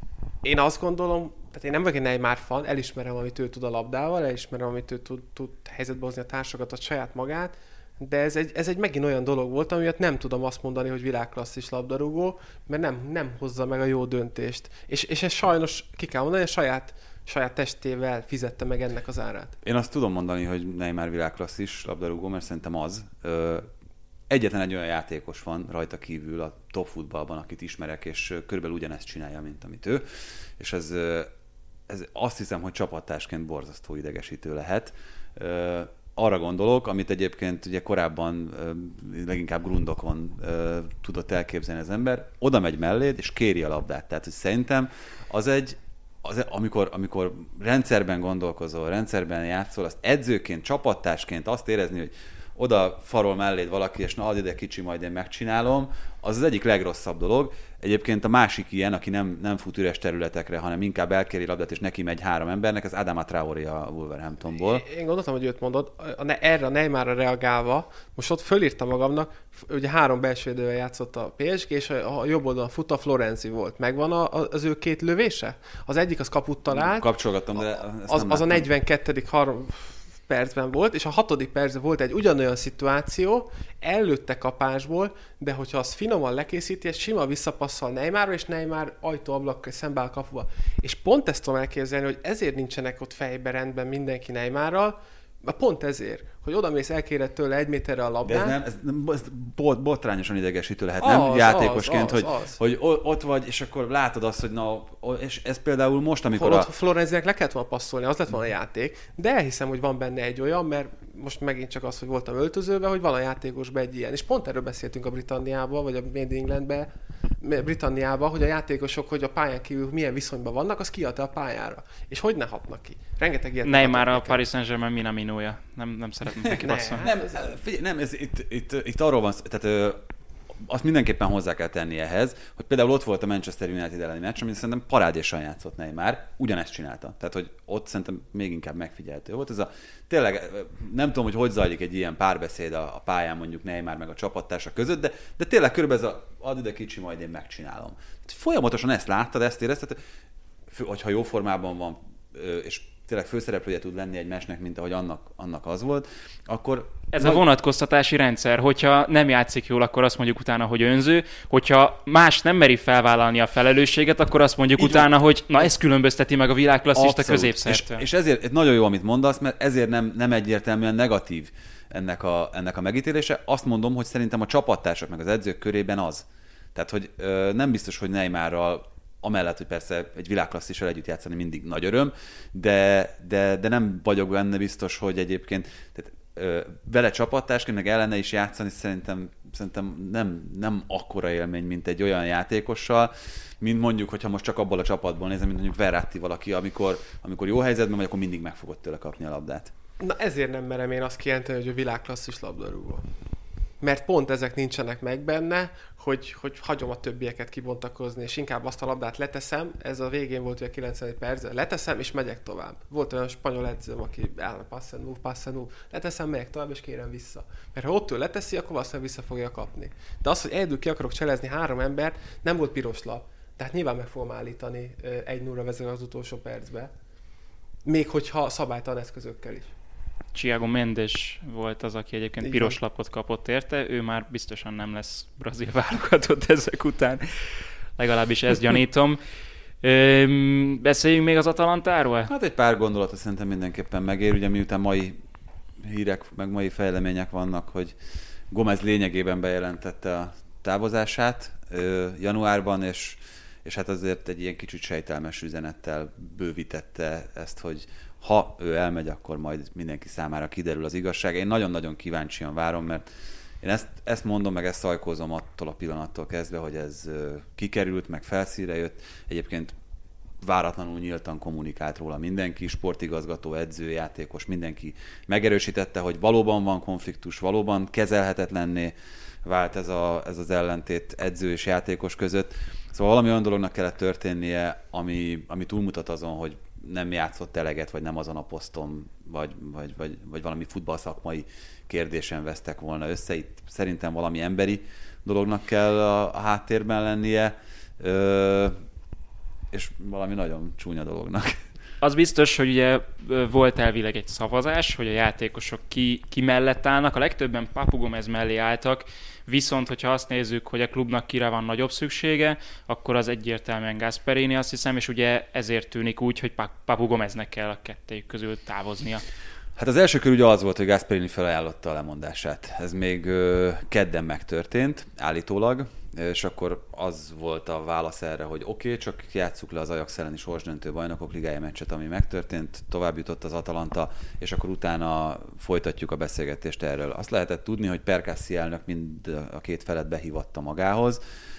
én azt gondolom, tehát én nem vagyok egy Neymar fan, elismerem, amit ő tud a labdával, elismerem, amit ő tud, tud helyzetbe hozni a társakat, a saját magát, de ez egy, ez egy megint olyan dolog volt, amiatt nem tudom azt mondani, hogy világklasszis labdarúgó, mert nem, nem hozza meg a jó döntést. És, és ez sajnos, ki kell mondani, a saját, saját testével fizette meg ennek az árát. Én azt tudom mondani, hogy Neymar világklasszis labdarúgó, mert szerintem az. Ö, egyetlen egy olyan játékos van rajta kívül a top futballban, akit ismerek, és körülbelül ugyanezt csinálja, mint amit ő. És ez, ez azt hiszem, hogy csapattársként borzasztó idegesítő lehet. Ö, arra gondolok, amit egyébként ugye korábban leginkább grundokon tudott elképzelni az ember, oda megy melléd, és kéri a labdát. Tehát, hogy szerintem az egy, az, amikor, amikor rendszerben gondolkozol, rendszerben játszol, azt edzőként, csapattársként azt érezni, hogy oda farol melléd valaki, és na add ide kicsi, majd én megcsinálom, az az egyik legrosszabb dolog. Egyébként a másik ilyen, aki nem, nem fut üres területekre, hanem inkább elkéri labdát, és neki megy három embernek, az Adama Traoré a Wolverhamptonból. Én gondoltam, hogy őt mondod, a ne, erre a Neymarra reagálva, most ott fölírtam magamnak, ugye három belső idővel játszott a pé es gé, és a, a jobb oldalon fut a Florenzi volt. Megvan a, a, az ő két lövése? Az egyik az kaput talált. Kapcsolgattam, de az, az a negyvenkettedik harmadik percben volt, és a hatodik percben volt egy ugyanolyan szituáció, előtte kapásból, de hogyha az finoman lekészíti, és sima visszapasszol Neymarra, és Neymar ajtóablak szembe áll kapuba. És pont ezt tudom elképzelni, hogy ezért nincsenek ott fejbe rendben mindenki Neymarral, pont ezért, hogy odamész, elkéred tőle egy méterre a labdát. De ez, nem, ez, nem, ez bot, botrányosan idegesítő lehet, az, nem játékosként, az, az, hogy, az. hogy ott vagy, és akkor látod azt, hogy na, és ez például most, amikor Holott a... Florenzinek le kellett volna passzolni, az lett volna a játék, de elhiszem, hogy van benne egy olyan, mert most megint csak az, hogy voltam öltözőben, hogy van a játékosban egy ilyen. És pont erről beszéltünk a Britanniában, vagy a Made in Englandben, Britanniában, hogy a játékosok, hogy a pályán kívül milyen viszonyban vannak, az kiadta a pályára. És hogy ne hatnak ki? Rengeteg ilyet. Neymar a Paris Saint-Germain Minaminója. Nem, nem szeretnék neki passzolni. Nem, figyelj, nem, ez itt, itt, itt arról van, tehát ö, azt mindenképpen hozzá kell tenni ehhez, hogy például ott volt a Manchester United elleni meccs, amit szerintem parádésan játszott Neymar, ugyanezt csinálta. Tehát, hogy ott szerintem még inkább megfigyelhető volt. Ez a, tényleg nem tudom, hogy hogy zajlik egy ilyen párbeszéd a, a pályán mondjuk Neymar meg a csapattársa között, de, de tényleg körülbelül ez a add ide kicsi, majd én megcsinálom. Folyamatosan ezt láttad, ezt érezted, hogyha jó formában van, és tényleg főszereplője tud lenni egy meccsnek, mint ahogy annak, annak az volt, akkor... Ez a vonatkoztatási rendszer, hogyha nem játszik jól, akkor azt mondjuk utána, hogy önző, hogyha más nem meri felvállalni a felelősséget, akkor azt mondjuk így utána, van. Hogy na ez különbözteti meg a világklasszist a középszertől. És, és ezért nagyon jó, amit mondasz, mert ezért nem, nem egyértelműen negatív ennek a, ennek a megítélése. Azt mondom, hogy szerintem a csapattársak meg az edzők körében az. Tehát, hogy ö, nem biztos, hogy Neymarral amellett, hogy persze egy világklasszissal együtt játszani mindig nagy öröm, de, de, de nem vagyok benne biztos, hogy egyébként tehát, ö, vele csapattársként, meg ellene is játszani szerintem, szerintem nem, nem akkora élmény, mint egy olyan játékossal, mint mondjuk, hogyha most csak abból a csapatból nézem, mint mondjuk Verratti valaki, amikor, amikor jó helyzetben vagy, akkor mindig meg fogod tőle kapni a labdát. Na ezért nem merem én azt kijelenteni, hogy a világklasszis labdarúgó. Mert pont ezek nincsenek meg benne, hogy, hogy hagyom a többieket kibontakozni, és inkább azt a labdát leteszem, ez a végén volt ugye kilencvenedik percben, leteszem, és megyek tovább. Volt olyan spanyol edzőm, aki állna pass and move, pass and move, leteszem, megyek tovább, és kérem vissza. Mert ha ott ő leteszi, akkor valószínűleg vissza fogja kapni. De az, hogy egyedül ki akarok cselezni három embert, nem volt piros lap. Tehát nyilván meg fogom állítani egy nullra vezetni az utolsó percbe. Még hogyha szabálytalan eszközökkel is. Thiago Mendes volt az, aki egyébként igen. piros lapot kapott érte, ő már biztosan nem lesz brazil válogatott ezek után. Legalábbis ezt gyanítom. Ö, beszéljünk még az Atalantáról? Hát egy pár gondolata szerintem mindenképpen megér, ugye miután mai hírek, meg mai fejlemények vannak, hogy Gomez lényegében bejelentette a távozását ö, januárban, és, és hát azért egy ilyen kicsit sejtelmes üzenettel bővítette ezt, hogy ha ő elmegy, akkor majd mindenki számára kiderül az igazság. Én nagyon-nagyon kíváncsian várom, mert Én ezt, ezt mondom, meg ezt szajkózom attól a pillanattól kezdve, hogy ez kikerült, meg felszínre jött. Egyébként váratlanul nyíltan kommunikált róla mindenki, sportigazgató, edző, játékos, mindenki megerősítette, hogy valóban van konfliktus, valóban kezelhetetlenné vált ez, a, ez az ellentét edző és játékos között. Szóval valami olyan dolognak kellett történnie, ami, ami túlmutat azon, hogy nem játszott eleget, vagy nem azon a poszton, vagy, vagy, vagy, vagy valami futballszakmai kérdésen vesztek volna össze. Itt szerintem valami emberi dolognak kell a, a háttérben lennie, ö, és valami nagyon csúnya dolognak. Az biztos, hogy ugye volt elvileg egy szavazás, hogy a játékosok ki, ki mellett állnak. A legtöbben Papu Gomez mellé álltak, viszont hogyha azt nézzük, hogy a klubnak kire van nagyobb szüksége, akkor az egyértelműen Gasperini, azt hiszem, és ugye ezért tűnik úgy, hogy Papu Gomeznek kell a kettőjük közül távoznia. Hát az első kör ugye az volt, hogy Gasperini felajánlotta a lemondását. Ez még kedden megtörtént, állítólag, és akkor az volt a válasz erre, hogy oké, okay, csak játsszuk le az Ajax elleni sorsdöntő bajnokok ligája meccset, ami megtörtént, tovább jutott az Atalanta, és akkor utána folytatjuk a beszélgetést erről. Azt lehetett tudni, hogy Perkassi elnök mind a két felet behívatta magához,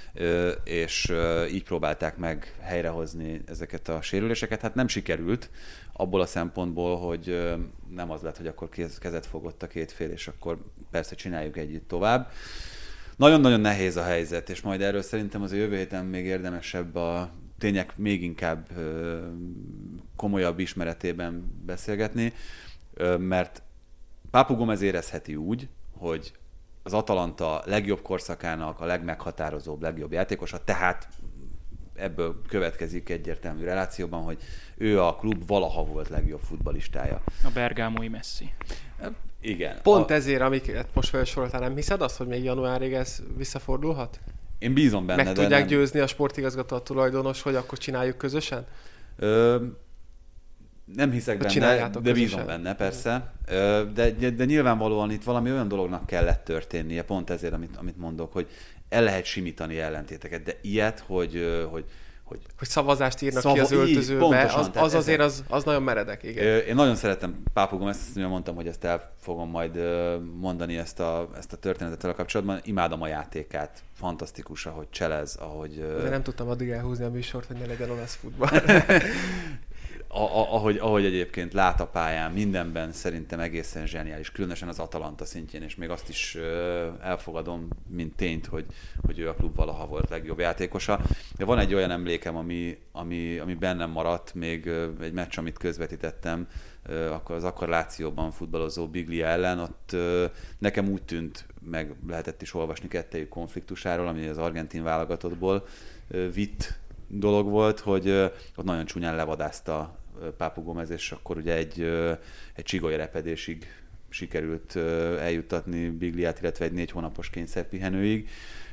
és így próbálták meg helyrehozni ezeket a sérüléseket. Hát nem sikerült, abból a szempontból, hogy nem az lett, hogy akkor kezet fogott a két fél, és akkor persze csináljuk együtt tovább. Nagyon-nagyon nehéz a helyzet, és majd erről szerintem az a jövő héten még érdemesebb a tények még inkább komolyabb ismeretében beszélgetni, mert Papu Gomez érezheti úgy, hogy az Atalanta legjobb korszakának a legmeghatározóbb, legjobb játékosa, tehát ebből következik egyértelmű relációban, hogy ő a klub valaha volt legjobb futballistája. A bergámói Messi. Igen. Pont a... ezért, amiket most felsoroltál, nem hiszed azt, hogy még januárig ez visszafordulhat? Én bízom benne, Meg de tudják nem... győzni a sportigazgató, a tulajdonos, hogy akkor csináljuk közösen? Ö... Nem hiszek de benne, de bízom közösen. benne, persze. Ö, de, de, de nyilvánvalóan itt valami olyan dolognak kellett történnie, pont ezért, amit, amit mondok, hogy el lehet simítani ellentéteket, de ilyet, hogy... hogy Hogy, hogy szavazást írnak Szava... ki az öltözőbe, pontosan, az, az azért ezen... az, az nagyon meredek, igen. Én nagyon szeretem Papu Gomez, ezt mondtam, hogy ezt el fogom majd mondani ezt a, ezt a történetet a kapcsolatban. Imádom a játékát, fantasztikus, ahogy cselez, ahogy... De nem tudtam addig elhúzni a műsort, hogy ne legyen olasz futball. A, a, ahogy, ahogy egyébként lát a pályán, mindenben szerintem egészen zseniális, különösen az Atalanta szintjén, és még azt is ö, elfogadom, mint tényt, hogy, hogy ő a klub valaha volt legjobb játékosa. De van egy olyan emlékem, ami, ami, ami bennem maradt, még ö, egy meccs, amit közvetítettem, ö, akkor az akkor Lációban futballozó Biglia ellen, ott ö, nekem úgy tűnt, meg lehetett is olvasni kettejük konfliktusáról, ami az argentin válogatottból ö, vitt dolog volt, hogy ö, ott nagyon csúnyán levadázta Papu Gomez, és akkor ugye egy, egy csigoly repedésig sikerült eljuttatni Bigliát, illetve egy négy hónapos kényszerpihenőig,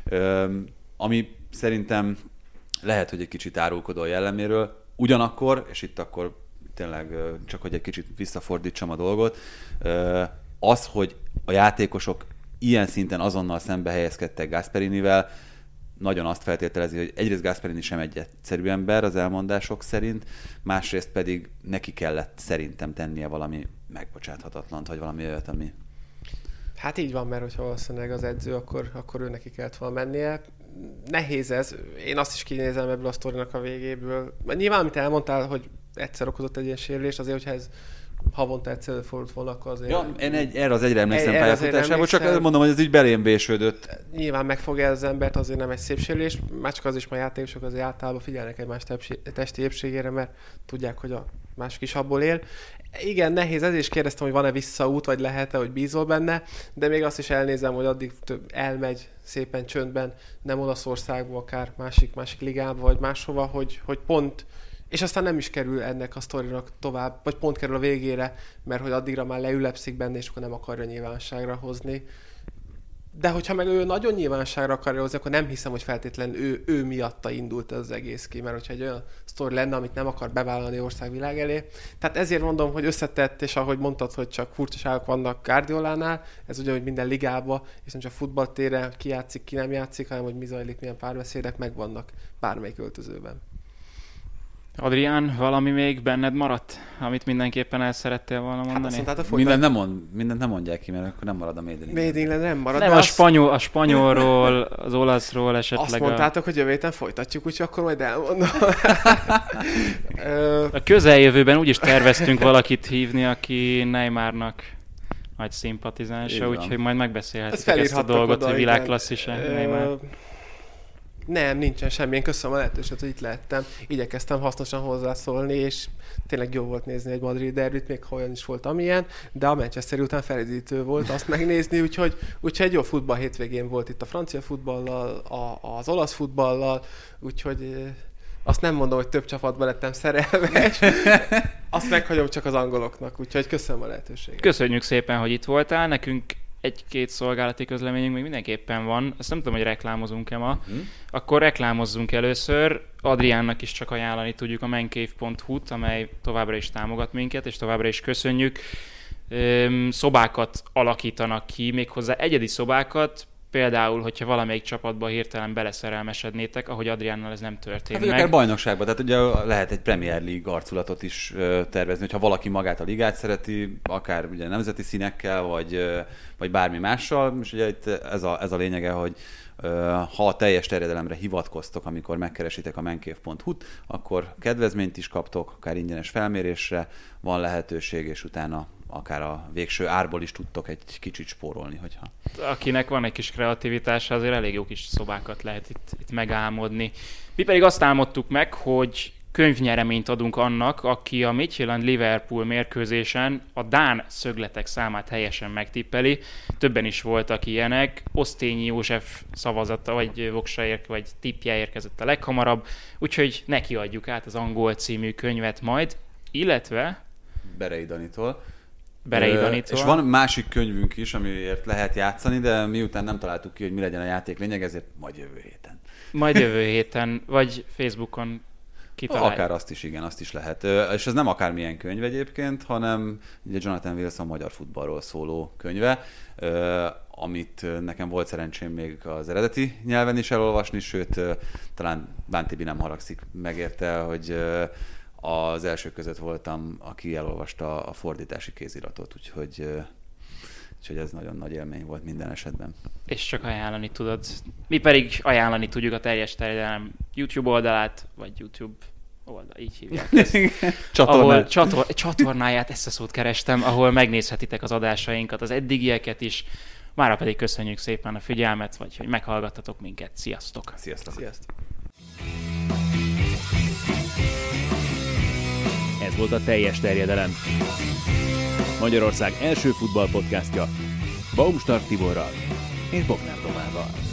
ami szerintem lehet, hogy egy kicsit árulkodó a jelleméről. Ugyanakkor, és itt akkor tényleg csak, hogy egy kicsit visszafordítsam a dolgot, az, hogy a játékosok ilyen szinten azonnal szembe helyezkedtek Gasperinivel, nagyon azt feltételezi, hogy egyrészt Gasperini sem egy egyszerű ember az elmondások szerint, másrészt pedig neki kellett szerintem tennie valami megbocsáthatatlant, vagy valami olyat, ami... Hát így van, mert hogyha valószínűleg az edző, akkor, akkor ő neki kellett volna mennie. Nehéz ez. Én azt is kinézem ebből a sztorinak a végéből. Nyilván, amit elmondtál, hogy egyszer okozott egy ilyen sérülést, azért, hogyha ez havonta egyszer fordult volna, akkor azért... Ja, én egy, erre az egyre emlékszem Erre pályafutásából, csak mondom, hogy ez így belém vésődött. Nyilván megfogja az embert, azért nem egy szép sérülés, már csak az is, mert a játékosok azért általában figyelnek egymás testi épségére, mert tudják, hogy a másik is abból él. Igen, nehéz, ezért is kérdeztem, hogy van-e visszaút, vagy lehet-e, hogy bízol benne, de még azt is elnézem, hogy addig több elmegy szépen csöndben, nem Olaszországba, akár másik, másik ligába, vagy máshova, hogy, hogy pont, és aztán nem is kerül ennek a sztorinak tovább, vagy pont kerül a végére, mert hogy addigra már leülepszik benne, és akkor nem akarja nyilvánosságra hozni. De hogyha meg ő nagyon nyilvánosságra akarja hozni, akkor nem hiszem, hogy feltétlenül ő, ő miatta indult ez az egész ki, mert hogyha egy olyan sztori lenne, amit nem akar bevállalni országvilág elé. Tehát ezért mondom, hogy összetett, és ahogy mondtad, hogy csak furcsaságok vannak Guardiolánál, ez ugyanúgy minden ligában, és nem csak futballtéren, ki játszik, ki nem játszik, hanem hogy mi zajlik, milyen párbeszédek megvannak bármelyik öltözőben. Adrián, valami még benned maradt, amit mindenképpen el szerettél volna mondani? Hát azt mondtátok, hogy Mindent nem, mond, mindent nem mondják ki, mert akkor nem marad a Made in England. Made in England nem marad. Nem, de a, azt, spanyol, a spanyolról, az olaszról esetleg. azt mondtátok, hogy jövő héten folytatjuk, úgyhogy akkor majd elmondom. Ö, A, a közeljövőben úgyis terveztünk valakit hívni, aki Neymarnak nagy Így szimpatizánsa, van. úgyhogy majd Ezt megbeszélhetjük ezt a felírhattak dolgot, oda, hogy igen. világklasszis-e Ö, Neymar. Nem, nincsen semmi. Én köszönöm a lehetőséget, hogy itt lehettem. Igyekeztem hasznosan hozzászólni, és tényleg jó volt nézni egy madridi derbit, még ha olyan is volt, amilyen, de a Manchester után felidítő volt azt megnézni, úgyhogy, úgyhogy egy jó futball hétvégén volt itt a francia futballal, a, az olasz futballal, úgyhogy eh, azt nem mondom, hogy több csapatban lettem szerelmes, azt meghagyom csak az angoloknak, úgyhogy köszönöm a lehetőséget. Köszönjük szépen, hogy itt voltál. Nekünk egy-két szolgálati közleményünk még mindenképpen van. Azt nem tudom, hogy reklámozunk-e ma. Hmm. Akkor reklámozzunk először. Adriánnak is csak ajánlani tudjuk a mancave pont hu-t, amely továbbra is támogat minket, és továbbra is köszönjük. Öm, szobákat alakítanak ki, méghozzá egyedi szobákat, például, hogyha valamelyik csapatba hirtelen beleszerelmesednétek, ahogy Adriánnal ez nem történt Hát, meg. akár bajnokságban, tehát ugye lehet egy Premier League arculatot is ö, tervezni, hogyha valaki magát a ligát szereti, akár ugye nemzeti színekkel, vagy, ö, vagy bármi mással, és ugye itt ez a, ez a lényege, hogy ö, ha a teljes terjedelemre hivatkoztok, amikor megkeresitek a mancave pont hu-t, akkor kedvezményt is kaptok, akár ingyenes felmérésre van lehetőség, és utána akár a végső árból is tudtok egy kicsit spórolni, hogyha... Akinek van egy kis kreativitása, azért elég jó kis szobákat lehet itt, itt megálmodni. Mi pedig azt álmodtuk meg, hogy könyvnyereményt adunk annak, aki a Midtjylland-Liverpool mérkőzésen a dán szögletek számát helyesen megtippeli. Többen is voltak ilyenek. Osztényi József szavazata, vagy voksa ér, vagy tippje érkezett a leghamarabb, úgyhogy neki adjuk át az Angol című könyvet majd, illetve Berei Danitól. Berei Ö, Danitól. És van másik könyvünk is, amiért lehet játszani, de miután nem találtuk ki, hogy mi legyen a játék lényeg, ezért majd jövő héten. Majd jövő héten, vagy Facebookon kitaláljuk. Akár azt is, igen, azt is lehet. Ö, És ez nem akármilyen könyv egyébként, hanem ugye Jonathan Wilson magyar futballról szóló könyve, ö, amit nekem volt szerencsém még az eredeti nyelven is elolvasni, sőt, ö, talán Bán Tibi nem haragszik megérte, hogy ö, az első között voltam, aki elolvasta a fordítási kéziratot, úgyhogy, ö, úgyhogy ez nagyon nagy élmény volt minden esetben. És csak ajánlani tudod. Mi pedig ajánlani tudjuk a teljes terjedelem YouTube oldalát, vagy YouTube oldal, így hívják ezt. ahol csator, csatornáját, ezt a szót kerestem, ahol megnézhetitek az adásainkat, az eddigieket is. Mára pedig köszönjük szépen a figyelmet, vagy hogy meghallgattatok minket. Sziasztok! Sziasztok! Sziasztok! Ez volt a Teljes Terjedelem. Magyarország első futballpodcastja Baumstark Tiborral és Bognár Tomával.